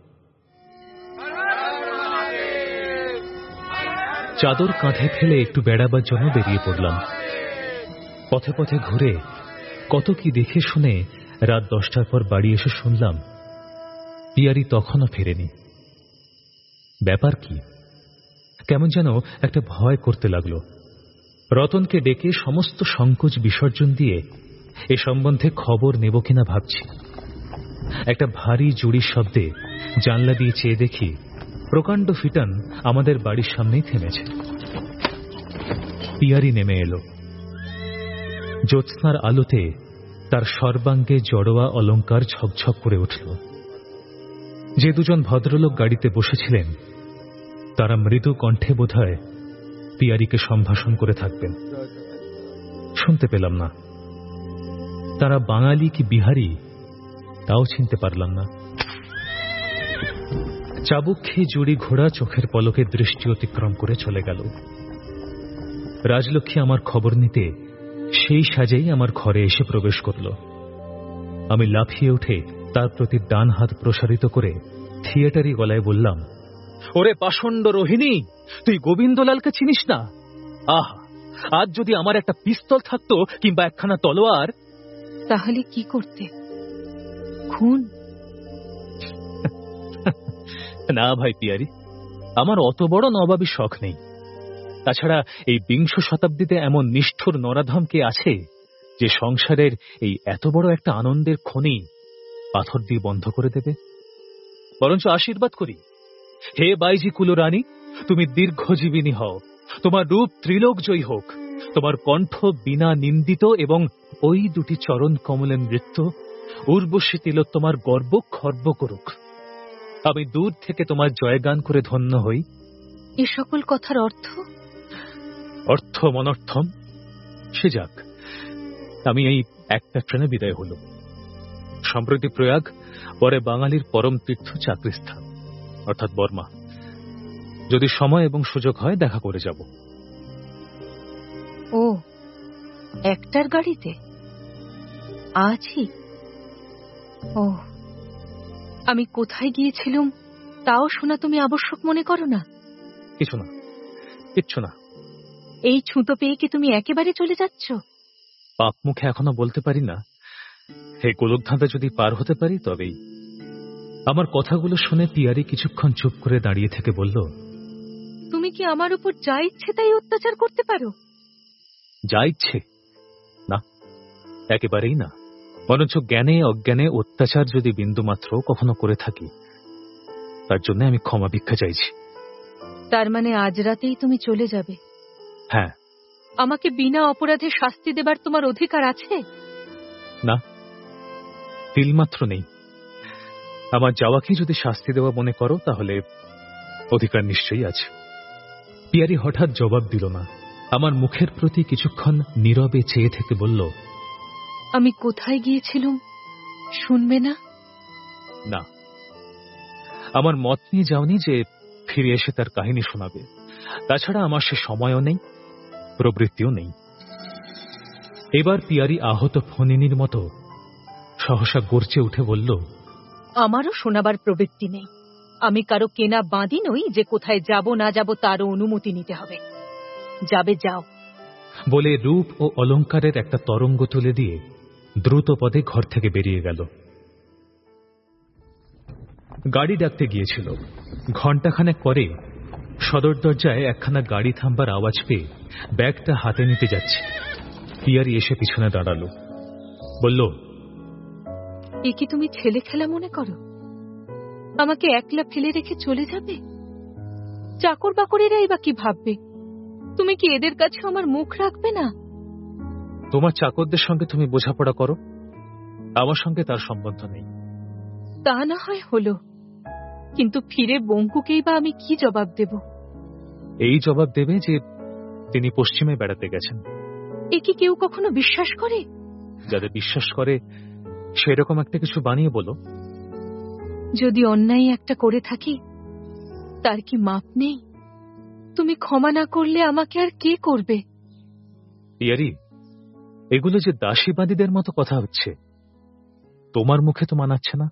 চাদর কাঁধে ফেলে একটু বেড়াবার জন্য বেরিয়ে পড়লাম। পথে পথে ঘুরে কত কি দেখে শুনে রাত 10টার পর বাড়ি এসে শুনলাম পিয়ারি তখনও ফেরেনি। ব্যাপার কি? কেমন যেন একটা ভয় করতে লাগলো। রতনকে ডেকে সমস্ত সংকোচ বিসর্জন দিয়ে এ সম্বন্ধে খবর নেব কিনা ভাবছি। একটা ভারী জুড়ির শব্দে জানলা দিয়ে চেয়ে দেখি প্রকাণ্ড ফিটান আমাদের বাড়ির সামনেই থেমেছে। পিয়ারি নেমে এলো। জ্যোৎস্নার আলোতে তার সর্বাঙ্গে জড়োয়া অলংকার ঝকঝক করে উঠল। যে দুজন ভদ্রলোক গাড়িতে বসেছিলেন তারা মৃদু কণ্ঠে বোধহয় পিয়ারিকে সম্ভাষণ করে থাকবেন। শুনতে পেলাম না। তারা বাঙালি কি বিহারি তাও চিনতে পারলাম না। চাবুক খেয়ে জুড়ি ঘোড়া চোখের পলকে দৃষ্টি অতিক্রম করে চলে গেল। রাজলক্ষ্মী আমার খবর নিতে সেই সাজেই আমার ঘরে এসে প্রবেশ করল। আমি লাফিয়ে উঠে তার প্রতি ডান হাত প্রসারিত করে থিয়েটারি গলায় বললাম, ওরে পাষণ্ড রোহিণী, তুই গোবিন্দলালকে চিনিস না? আহ, আজ যদি আমার একটা পিস্তল থাকতো কিংবা একখানা তলোয়ার। তাহলে কি করতে? খুন? না ভাই পিয়ারি, আমার অত বড় নবাবী শখ নেই। তাছাড়া এই 20 শতাব্দীতে এমন নিষ্ঠুর নরাধম কে আছে যে সংসারের এই এত বড় একটা আনন্দের খনি পাথর দিয়ে বন্ধ করে দেবে? বরঞ্চ আশীর্বাদ করি, হে বাইজি কুলরানী, তুমি দীর্ঘজীবিনী হও, তোমার রূপ ত্রিলোক জয়ী হোক, তোমার কণ্ঠ বিনা নিন্দিত এবং ওই দুটি চরণ কমলের নৃত্য উর্বশী তিলোত্তমার গর্ব খর্ব করুক। আমি দূর থেকে তোমার জয়গান করে ধন্য হই। এ সকল কথার অর্থ? অর্থ মনর্থম সে যাক, আমি এই একটা ট্রেনে বিদায় হল। সম্প্রতি প্রয়াগ, পরে বাঙালির পরম তীর্থ চাকরিস্থান অর্থাৎ বর্মা। যদি সময় এবং সুযোগ হয় দেখা করে যাব। ও, একটার গাড়িতে আজই? ও, আমি কোথায় গিয়েছিলাম তাও শোনা তুমি আবশ্যক মনে করো না? কিছু না, কিচ্ছু না। এই ছুতো পেয়ে কি তুমি একেবারে চলে যাচ্ছ? পাপ মুখে এখনো বলতে পারি না। হে গোলকধাঁধা যদি পার হতে পারি তবেই। আমার কথাগুলো শুনে পিয়ারি কিছুক্ষণ চুপ করে দাঁড়িয়ে থেকে বলল, তুমি কি আমার উপর যা ইচ্ছে তাই অত্যাচার করতে পারো? যা ইচ্ছে না, একেবারেই না। বরঞ্চ জ্ঞানে অজ্ঞানে অত্যাচার যদি বিন্দুমাত্র কখনো করে থাকি, তার জন্য আমি ক্ষমা ভিক্ষা চাইছি। তার মানে আজ রাতেই তুমি চলে যাবে? হ্যাঁ। আমাকে বিনা অপরাধে শাস্তি দেবার তোমার অধিকার আছে? না, তিলমাত্র নেই। আমার যাওয়াকে যদি শাস্তি দেওয়া মনে করো, তাহলে অধিকার নিশ্চয়ই আছে। পিয়ারি হঠাৎ জবাব দিল না। আমার মুখের প্রতি কিছুক্ষণ নীরবে চেয়ে থেকে বলল, আমি কোথায় গিয়েছিলাম শুনবে না? না, আমার মত নিয়ে যাওনি যে ফিরে এসে তার কাহিনী শোনাবে। তাছাড়া আমার সে সময়ও নেই, প্রবৃত্তিও নেই। এবার পিয়ারি আহত ফণিনীর মতো সহসা গর্জে উঠে বলল, আমারও শোনাবার প্রবৃত্তি নেই। আমি কারো কেনা বাঁধি নই যে কোথায় যাব না যাব তারও অনুমতি নিতে হবে। যাবে যাও। বলে রূপ ও অলংকারের একটা তরঙ্গ তুলে দিয়ে দ্রুত পদে ঘর থেকে বেরিয়ে গেল। গাড়ি ডাকতে গিয়েছিল। ঘণ্টাখানেক পরে সদর দরজায় একখানা গাড়ি থামবার আওয়াজ পেয়ে ব্যাগটা হাতে নিতে যাচ্ছে। পিয়ারি এসে পিছনে দাঁড়ালো, বলল, এ কি তুমি ছেলে খেলা মনে করো? আমাকে একলা ফেলে রেখে চলে যাবে? চাকর বাকরেরাই বা কি ভাববে? তুমি কি এদের কাছে আমার মুখ রাখবে না? তোমার চাকরদের সঙ্গে তুমি বোঝাপড়া করো, আমার সঙ্গে তার সম্বন্ধ নেই। তা না হয় হলো, কিন্তু ফিরে বঙ্কুকেই বা আমি কি জবাব দেব? এই জবাব দেবে যে তিনি পশ্চিমে বেড়াতে গেছেন। এ কি কেউ কখনো বিশ্বাস করে? যাদের বিশ্বাস করে সেরকম একটা কিছু বানিয়ে বলো। যদি অন্যায় একটা করে থাকি, তার কি মাপ নেই? তুমি ক্ষমা না করলে আমাকে আর কে করবে? পিয়ারি, এগুলো যে দাসীবাদীদের মতো কথা হচ্ছে, তোমার মুখে তো মানাচ্ছে না।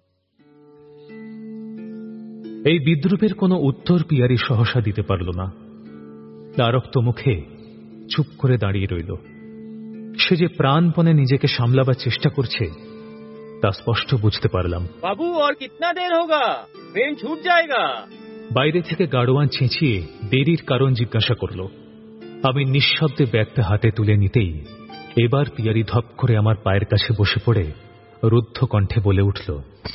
এই বিদ্রূপের কোনো উত্তর পিয়ারি সহসা দিতে পারল না। তারক্ত মুখে চুপ করে দাঁড়িয়ে রইল। সে যে প্রাণপণে নিজেকে সামলাবার চেষ্টা করছে তা স্পষ্ট বুঝতে পারলাম। বাবু, আর কিতনা দের হোগা? ট্রেন ছুট যায়গা। বাইরে থেকে গাড়োয়ান চেঁচিয়ে দেরির কারণ জিজ্ঞাসা করল। আমি নিঃশব্দে ব্যাগটা হাতে তুলে নিতেই এবার পিয়ারি ধপ করে আমার পায়ের কাছে বসে পড়ে রুদ্ধ কণ্ঠে বলে উঠল,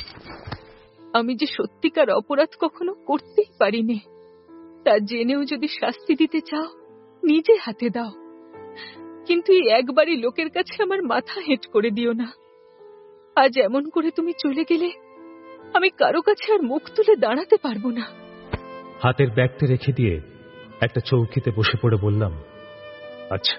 আমি যে সত্যিকার অপরাধ কখনো করতেই পারিনি, তা জেনেও যদি শাস্তি দিতে চাও নিজে হাতে দাও, কিন্তু এই একবারই লোকের কাছে আমার মাথা হেঁট করে দিও না। আজ এমন করে তুমি চলে গেলে আমি কারো কাছে আর মুখ তুলে দাঁড়াতে পারবো না। হাতের ব্যাগটা রেখে দিয়ে একটা চৌকিতে বসে পড়ে বললাম, আচ্ছা,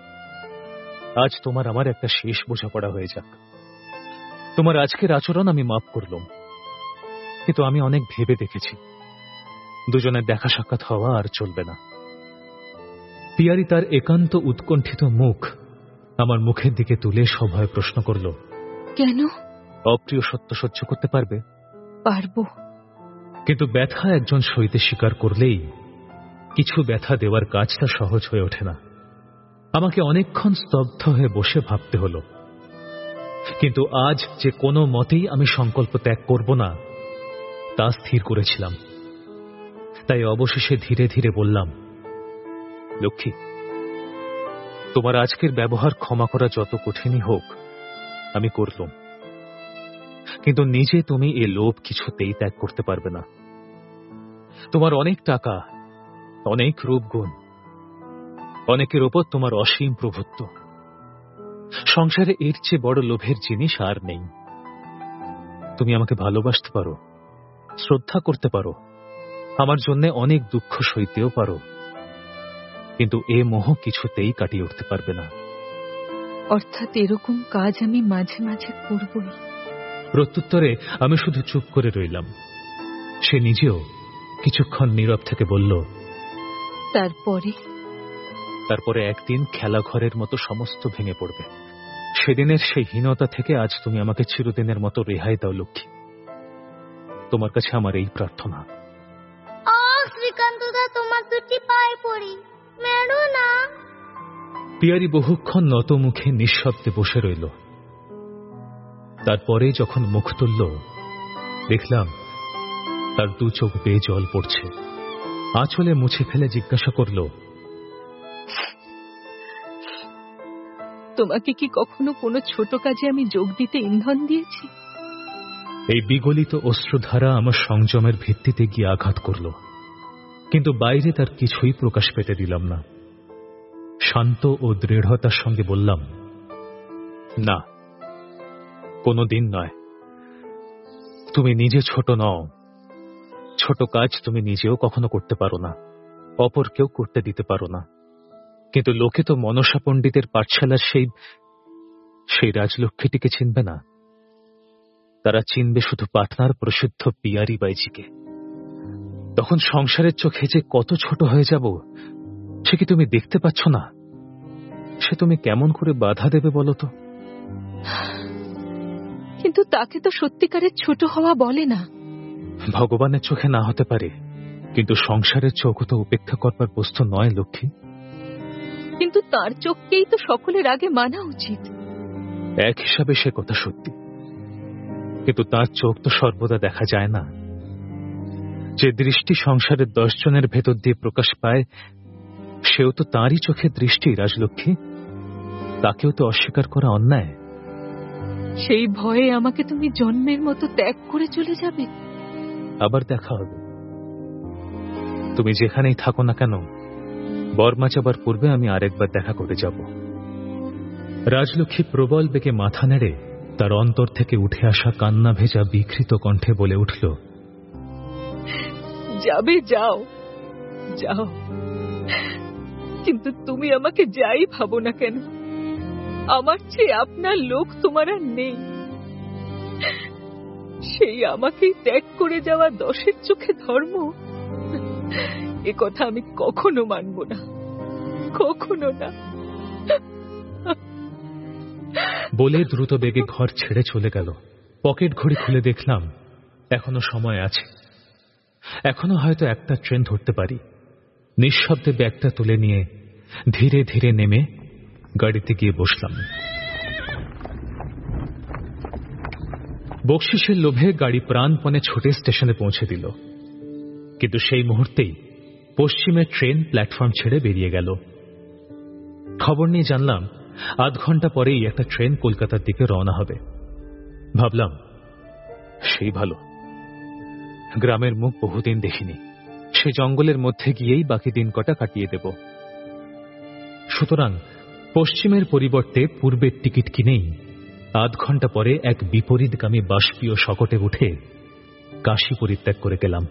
আজ তোমার আমার একটা শেষ বোঝাপড়া হয়ে যাক। তোমার আজকের আচরণ আমি মাফ করলাম, কিন্তু আমি অনেক ভেবে দেখেছি দুজনের দেখা সাক্ষাৎ হওয়া আর চলবে না। পিয়ারি তার একান্ত উৎকণ্ঠিত মুখ আমার মুখের দিকে তুলে সভয়ে প্রশ্ন করল, কেন? অপ্রিয় সত্য সহ্য করতে পারবে? পারবো। কিন্তু ব্যথা একজন সইতে স্বীকার করলেই কিছু ব্যথা দেওয়ার কাজটা সহজ হয়ে ওঠে না। আমাকে অনেকক্ষণ স্তব্ধ হয়ে বসে ভাবতে হলো, কিন্তু আজ যে কোনো মতেই আমি সংকল্প ত্যাগ করব না তা স্থির করেছিলাম। তাই অবশেষে ধীরে ধীরে বললাম, লক্ষ্মী, তোমার আজকের ব্যবহার ক্ষমা করা যত কঠিনই হোক আমি করলাম, কিন্তু নিজে তুমি এ লোভ কিছুতেই ত্যাগ করতে পারবে না। তোমার অনেক টাকা, অনেক রূপগুণ, অনেকের ওপর তোমার অসীম প্রভুত্ব। সংসারে এর চেয়ে বড় লোভের জিনিস আর নেই। তুমি আমাকে ভালোবাসতে পারো, শ্রদ্ধা করতে পারো, আমার জন্য অনেক দুঃখ সইতেও পারো, কিন্তু এ মোহ কিছুতেই কাটিয়ে উঠতে পারবে না। অর্থাৎ এরকম কাজ আমি মাঝে মাঝে করবই। প্রত্যুত্তরে আমি শুধু চুপ করে রইলাম। সে নিজেও কিছুক্ষণ নীরব থেকে বলল, তারপরে একদিন খেলাঘরের মতো সমস্ত ভেঙে পড়বে। সেদিনের সেই হীনতা থেকে আজ তুমি আমাকে চিরদিনের মতো রেহাই দাও লক্ষ্মী। তোমার কাছে আমার এই প্রার্থনা। শ্রীকান্তদা, তোমার দুটি পায়ে পড়ি, মেরো না। পিয়ারি বহুক্ষণ নত মুখে নিঃশব্দে বসে রইল। তারপরে যখন মুখ তুলল, দেখলাম তার দু চোখ বেয়ে জল পড়ছে। আঁচলে মুছে ফেলে জিজ্ঞাসা করল, তোমাকে কি কখনো কোনো ছোট কাজে আমি যোগ দিতে ইন্ধন দিয়েছি? এই বিগলিত অশ্রুধারা আমার সংযমের ভিত্তিতে গিয়ে আঘাত করল, কিন্তু বাইরে তার কিছুই প্রকাশ পেতে দিলাম না। শান্ত ও দৃঢ়তার সঙ্গে বললাম, না, কোনোদিন নয়। তুমি নিজে ছোট নও। ছোট কাজ তুমি নিজেও কখনো করতে পারো না, অপর কেউ করতে দিতে পারো না। কিন্তু লোকে তো মনসা পণ্ডিতের পাঠশালার সেই রাজলক্ষ্মীটিকে চিনবে না। তারা চিনবে শুধু পাটনার প্রসিদ্ধ পিয়ারি বাইজিকে। তখন সংসারের চোখে যে কত ছোট হয়ে যাব সে কি তুমি দেখতে পাচ্ছ না? সে তুমি কেমন করে বাধা দেবে বলো তো? কিন্তু তাকে তো সত্যিকারের ছোট হওয়া বলে না। ভগবানের চোখে না হতে পারে, কিন্তু সংসারের চোখ তো উপেক্ষা করবার বস্তু নয় লক্ষ্মী। কিন্তু তার চোখকেই তো সকলের আগে মানা উচিত। এক হিসাবে সে কথা সত্যি, কিন্তু তার চোখ তো সর্বদা দেখা যায় না। যে দৃষ্টি সংসারের 10 জনের ভেতর দিয়ে প্রকাশ পায় সেও তো তাঁরই চোখের দৃষ্টি রাজলক্ষ্মী। তাকেও তো অস্বীকার করা অন্যায়। সেই ভয়ে আমাকে তুমি জন্মের মতো ত্যাগ করে চলে যাবে? আবার দেখা হবে। তুমি যেখানেই থাকো না কেন, বর্মা যাবার পূর্বে আমি আরেকবার দেখা করে যাব। রাজলক্ষ্মী প্রবল বেগে মাথা নেড়ে তার অন্তর থেকে উঠে আসা কান্না ভেজা বিকৃত কণ্ঠে বলে উঠল, যাবে, যাও যাও, কিন্তু তুমি আমাকে যাই ভাবো না কেন, আমার চেয়ে আপনার লোক তোমার আর নেই। সেই আমাকেই ত্যাগ করে যাওয়া 10-এর চোখে ধর্ম, এ কথা আমি কখনো মানব না, কখনো না। বলে দ্রুত বেগে ঘর ছেড়ে চলে গেল। পকেট ঘড়ি খুলে দেখলাম এখনো সময় আছে। এখনো হয়তো একটা ট্রেন ধরতে পারি। নিঃশব্দে ব্যাগটা তুলে নিয়ে ধীরে ধীরে নেমে গাড়িতে গিয়ে বসলাম। বকশিসের লোভে গাড়ি প্রাণপণে ছুটে স্টেশনে পৌঁছে দিল, কিন্তু সেই মুহূর্তেই পশ্চিমের ট্রেন প্ল্যাটফর্ম ছেড়ে বেরিয়ে গেল। খবর নিয়ে জানলাম 8 ঘন্টা পরেই একটা ট্রেন কলকাতার দিকে রওনা হবে। ভাবলাম সেই ভালো, গ্রামের মুখ বহুদিন দেখিনি। সে জঙ্গলের মধ্যে গিয়েই বাকি দিন কটা কাটিয়ে দেব। সুতরাং পশ্চিমের পরিবর্তে পূর্বের টিকিট কিনেই 8 ঘন্টা পরে এক বিপরীতগামী বাষ্পীয় শকটে উঠে কাশী পরিত্যাগ করে গেলাম।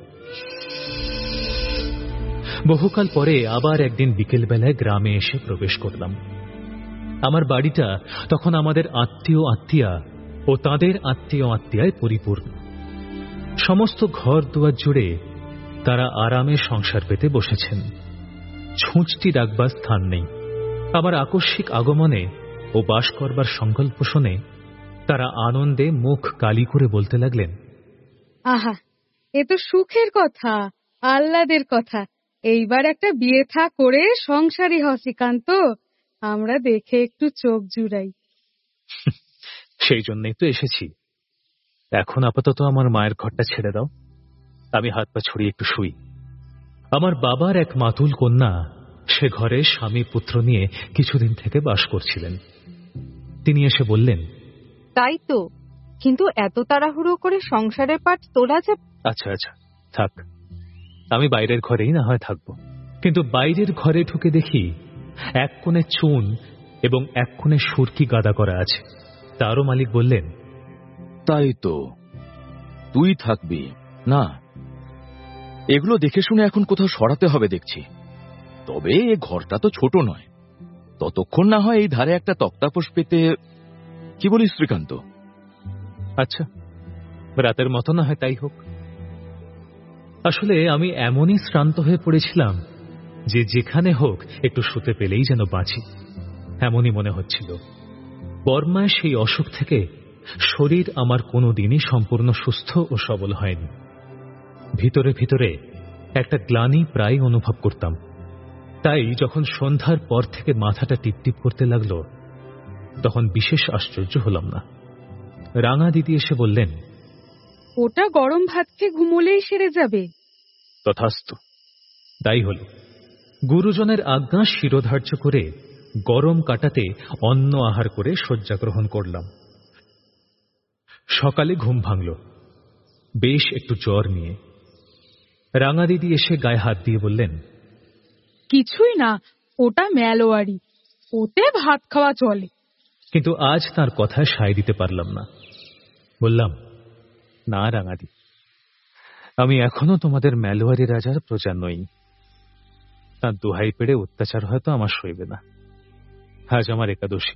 বহুকাল পরে আবার একদিন বিকেল বেলায় গ্রামে এসে প্রবেশ করলাম। আমার বাড়িটা তখন আমাদের আত্মীয় আত্মীয়া ও তাদের আত্মীয় আত্মীয়ায় পরিপূর্ণ। সমস্ত ঘর দুয়ার জুড়ে তারা আরামে সংসার পেতে বসেছেন। ছুঁচটি রাখবার স্থান নেই। আমার আকস্মিক আগমনে ও বাস করবার সংকল্প শুনে তারা আনন্দে মুখ কালি করে বলতে লাগলেন, আহা, এ তো সুখের কথা, আহ্লাদের কথা। এইবার একটা বিয়ে থা করে সংসারী হ শ্রীকান্ত, আমরা দেখে একটু চোখ জুড়াই। সেই জন্যই তো এসেছি। এখন আপাতত আমার মায়ের ঘরটা ছেড়ে দাও, আমি হাত পা ছড়িয়ে একটু শুই। আমার বাবার এক মাতুল কন্যা সে ঘরে স্বামী পুত্র নিয়ে কিছুদিন থেকে বাস করছিলেন। তিনি এসে বললেন, তাই তো, কিন্তু এত তাড়াহুড়ো করে সংসারের পাট তোলা যাবে? আচ্ছা আচ্ছা, থাক, আমি বাইরের ঘরেই না হয় থাকব। কিন্তু বাইরের ঘরে ঢুকে দেখি এক কোণে চুন এবং এক কোণে সুরকি গাদা করা আছে। তারও মালিক বললেন, তাই তো, তুই থাকবি না? এগুলো দেখে শুনে এখন কোথাও সরাতে হবে দেখছি। তবে এ ঘরটা তো ছোট নয়, ততক্ষণ না হয় এই ধারে একটা তক্তাপোষ পেতে, কি বলিস শ্রীকান্ত? আচ্ছা, রাতের মতো না হয় তাই হোক। আসলে আমি এমনই শ্রান্ত হয়ে পড়েছিলাম যে যেখানে হোক একটু শুতে পেলেই যেন বাঁচি, এমনই মনে হচ্ছিল। বর্মায় সেই অসুখ থেকে শরীর আমার কোনোদিনই সম্পূর্ণ সুস্থ ও সবল হয়নি। ভিতরে ভিতরে একটা গ্লানি প্রায় অনুভব করতাম। তাই যখন সন্ধ্যার পর থেকে মাথাটা টিপটিপ করতে লাগলো, তখন বিশেষ আশ্চর্য হলাম না। রাঙা দিদি এসে বললেন, ওটা গরম ভাত খেয়ে ঘুমোলেই সেরে যাবে। তথাস্তু, তাই হল। গুরুজনের আজ্ঞা শিরোধার্য করে গরম কাটাতে অন্ন আহার করে শয্যা গ্রহণ করলাম। সকালে ঘুম ভাঙল, বেশ একটু জ্বর নিয়ে। রাঙা দিদি এসে গায়ে হাত দিয়ে বললেন, কিছুই না, ওটা ম্যালোয়ারি, ওতে ভাত খাওয়া চলে। কিন্তু আজ তার কথায় সায় দিতে পারলাম না। বললাম, না রাঙাদি, আমি এখনো তোমাদের ম্যালোয়ারি রাজার প্রজা নই। তার দোহাই পেড়ে অত্যাচার হয়তো আমার সইবে না। আজ আমার একাদশী।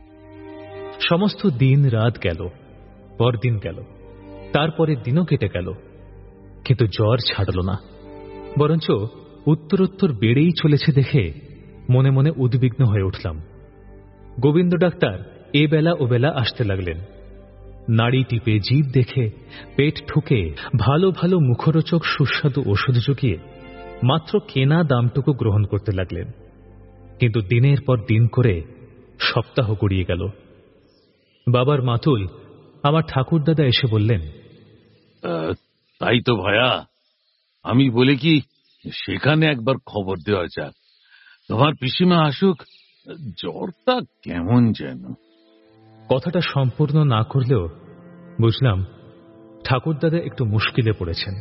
সমস্ত দিন রাত গেল, পরদিন গেল, তারপরের দিনও কেটে গেল, কিন্তু জ্বর ছাড়ল না, বরঞ্চ উত্তরোত্তর বেড়েই চলেছে দেখে মনে মনে উদ্বিগ্ন হয়ে উঠলাম। গোবিন্দ ডাক্তার এ বেলা ও বেলা আসতে লাগলেন। নাড়ি টিপে, জিভ দেখে, পেট ঠুকে ভালো ভালো মুখরোচক সুস্বাদু ওষুধ জুগিয়ে মাত্র কেনা দামটুকু গ্রহণ করতে লাগলেন। কিন্তু দিনের পর দিন করে সপ্তাহ গড়িয়ে গেল। বাবার মাতুল আমার ঠাকুরদাদা এসে বললেন, তাই তো ভায়া, আমি বলি কি সেখানে একবার খবর দেওয়া যাক, তোমার পিসিমা আসুক, জ্বরটা কেমন যেন। কথাটা সম্পূর্ণ না করলেও বুঝলাম ঠাকুরদাদা একটু মুশকিলে পড়েছেন।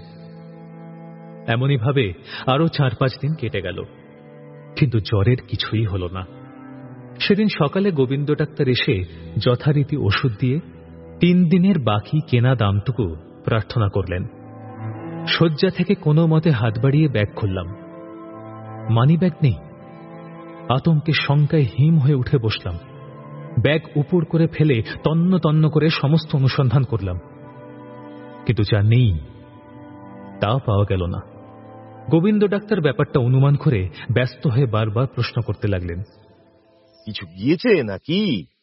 এমনই ভাবে আরো 4-5 দিন কেটে গেল, কিন্তু জ্বরের কিছুই হল না। সেদিন সকালে গোবিন্দ ডাক্তার এসে যথারীতি ওষুধ দিয়ে 3 দিনের বাকি কেনা দামটুকু প্রার্থনা করলেন। শয্যা থেকে কোনো মতে হাত বাড়িয়ে ব্যাগ খুললাম, মানি ব্যাগ নেই। আতঙ্কে শঙ্কায় হিম হয়ে উঠে বসলাম। ব্যাগ উপর করে ফেলে তন্ন তন্ন করে সমস্ত অনুসন্ধান করলাম, কিন্তু যা নেই তা পাওয়া গেল না। গোবিন্দ ডাক্তার ব্যাপারটা অনুমান করে ব্যস্ত হয়ে বারবার প্রশ্ন করতে লাগলেন, কিছু গিয়েছে নাকি?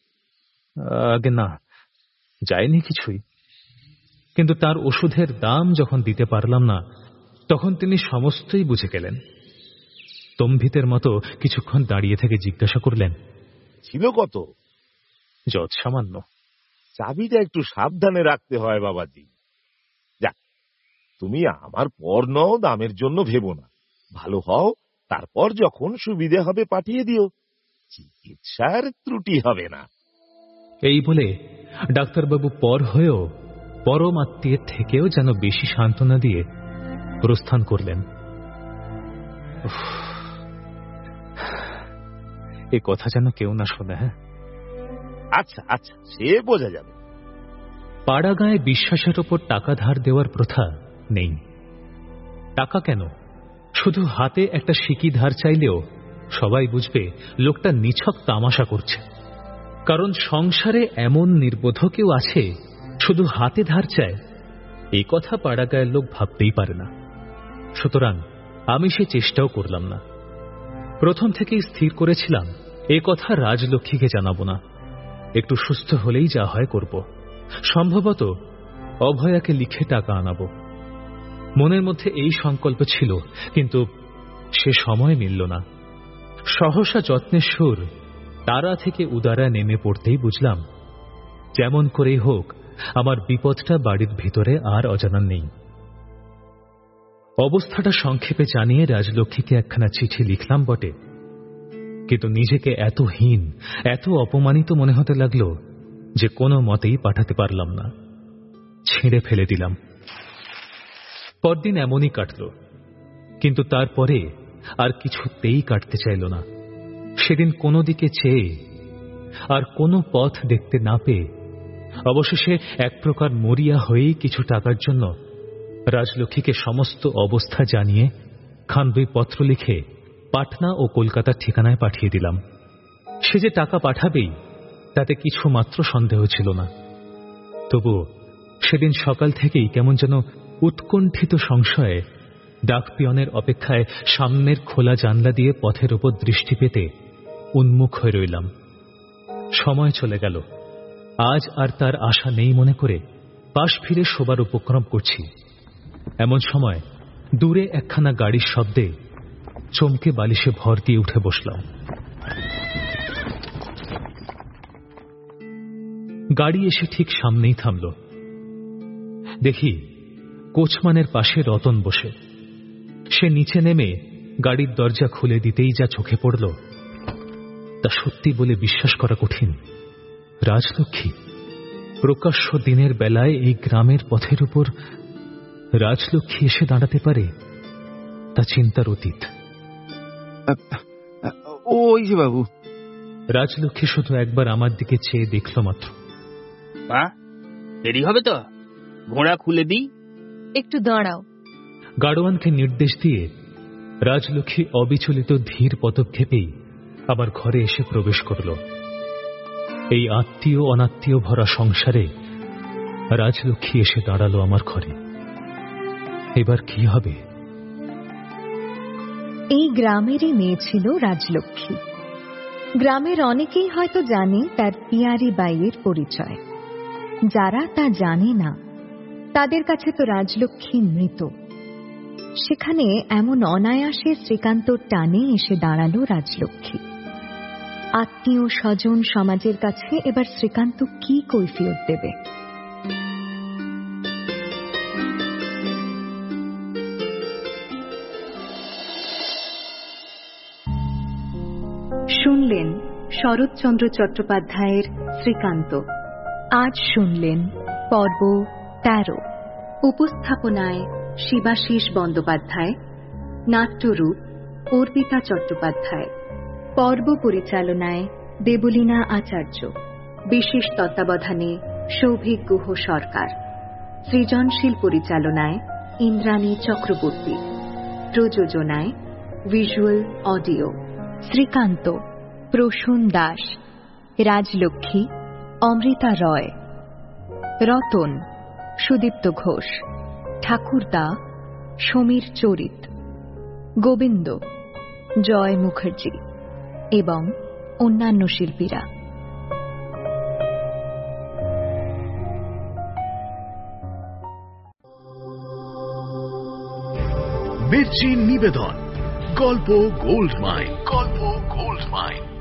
আগে না, যায়নি কিছুই। কিন্তু তার ওষুধের দাম যখন দিতে পারলাম না, তখন তিনি সমস্তই বুঝে গেলেন। স্তম্ভিতের মতো কিছুক্ষণ দাঁড়িয়ে থেকে জিজ্ঞাসা করলেন, ছিল কত? যৎ সামান্য। চাবিটা একটু সাবধানে রাখতে হয় বাবাজি। যাক, তুমি আমার পর নও, দামের জন্য ভেবো না, ভালো হও, তারপর যখন সুবিধে হবে পাঠিয়ে দিও, চিকিৎসার ত্রুটি হবে না। এই বলে ডাক্তারবাবু পর হয়েও পরম আত্মীয়ের থেকেও যেন বেশি সান্ত্বনা দিয়ে প্রস্থান করলেন। এ কথা যেন কেউ না শোনে। হ্যাঁ, আচ্ছা আচ্ছা, সে বোঝা যাবে। পাড়া গায়ে বিশ্বাসের ওপর টাকা ধার দেওয়ার প্রথা নেই। টাকা কেন, শুধু হাতে একটা সিকি ধার চাইলেও সবাই বুঝবে লোকটা নিছক তামাশা করছে। কারণ সংসারে এমন নির্বোধ কেউ আছে শুধু হাতে ধার চায়, এই কথা পাড়া গায়ের লোক ভাবতেই পারে না। সুতরাং আমি সে চেষ্টাও করলাম না। প্রথম থেকেই স্থির করেছিলাম এ কথা রাজলক্ষ্মীকে জানাবো না, একটু সুস্থ হলেই যা হয় করব। সম্ভবত অভয়াকে লিখে টাকা আনাবো। মনের মধ্যে এই সংকল্প ছিল, কিন্তু সে সময় মিলল না। সহসা যত্নের সুর তারা থেকে উদারা নেমে পড়তেই বুঝলাম যেমন করেই হোক আমার বিপদটা বাড়ির ভিতরে আর অজানা নেই। অবস্থাটা সংক্ষেপে জানিয়ে রাজলক্ষ্মীকে একখানা চিঠি লিখলাম বটে, কিন্তু নিজেকে এত হীন, এত অপমানিত মনে হতে লাগলো যে কোনো মতেই পাঠাতে পারলাম না, ছিঁড়ে ফেলে দিলাম। পরদিন এমনই কাটল, কিন্তু তারপরে আর কিছুতেই কাটতে চাইল না। সেদিন কোনো দিকে চেয়ে আর কোনো পথ দেখতে না পেয়ে অবশেষে এক প্রকার মরিয়া হয়েই কিছু টাকার জন্য রাজলক্ষ্মীকে সমস্ত অবস্থা জানিয়ে খান 2 পত্র লিখে পাটনা ও কলকাতার ঠিকানায় পাঠিয়ে দিলাম। সে যে টাকা পাঠাবেই তাতে কিছু মাত্র সন্দেহ ছিল না। তবুও সেদিন সকাল থেকেই কেমন যেন উৎকণ্ঠিত সংশয়ে ডাকপিয়নের অপেক্ষায় সামনের খোলা জানলা দিয়ে পথের ওপর দৃষ্টি পেতে উন্মুখ হয়ে রইলাম। সময় চলে গেল, আজ আর তার আশা নেই মনে করে পাশ ফিরে শোবার উপক্রম করছি। এমন সময় দূরে একখানা গাড়ির শব্দে চমকে বালিশে ভর দিয়ে উঠে বসলাম। গাড়ি এসে ঠিক সামনেই থামল। দেখি কোচম্যানের পাশে রতন বসে। সে নিচে নেমে গাড়ির দরজা খুলে দিতেই যা চোখে পড়ল তা সত্যি বলে বিশ্বাস করা কঠিন। রাজলক্ষ্মী প্রকাশ্য দিনের বেলায় এই গ্রামের পথের উপর রাজলক্ষ্মী এসে দাঁড়াতে পারে তা চিন্তার অতীত। ওই যে বাবু। রাজলক্ষ্মী শুধু একবার আমার দিকে চেয়ে দেখল মাত্র। মা, দেরি হবে তো, ঘোড়া খুলে দিই। একটু দাঁড়াও। গাড়োয়ানকে নির্দেশ দিয়ে রাজলক্ষ্মী অবিচলিত ধীর পদক্ষেপেই আমার ঘরে এসে প্রবেশ করল। এই আত্মীয় অনাত্মীয় ভরা সংসারে রাজলক্ষ্মী এসে দাঁড়ালো আমার ঘরে। এবার কি হবে? এই গ্রামেরই মেয়ে ছিল রাজলক্ষ্মী। গ্রামের অনেকেই হয়তো জানে তার পিয়ারি বাইয়ের পরিচয়। যারা তা জানে না তাদের কাছে তো রাজলক্ষ্মী মৃত। সেখানে এমন অনায়াসে শ্রীকান্তর টানে এসে দাঁড়ালো রাজলক্ষ্মী। আত্মীয় স্বজন সমাজের কাছে এবার শ্রীকান্ত কি কৈফিয়ত দেবে? শুনলেন শরৎচন্দ্র চট্টোপাধ্যায়ের শ্রীকান্ত। আজ শুনলেন পর্ব ১৩। উপস্থাপনায় শিবাশিস বন্দ্যোপাধ্যায়, নাট্যরূপ অর্পিতা চট্টোপাধ্যায়, পর্ব পরিচালনায় দেবলীনা আচার্য, বিশেষ তত্ত্বাবধানে সৌভিক গুহ সরকার, সৃজনশীল পরিচালনায় ইন্দ্রাণী চক্রবর্তী, প্রযোজনায় ভিজুয়াল অডিও। শ্রীকান্ত প্রসূন দাস, রাজলক্ষ্মী অমৃতা রয়, রতন সুদীপ্ত ঘোষ, ঠাকুরদা সমীর চরিত, গোবিন্দ জয় মুখার্জি এবং অন্যান্য শিল্পীরা। মির্চি নিবেদন গল্প গোল্ড মাইন।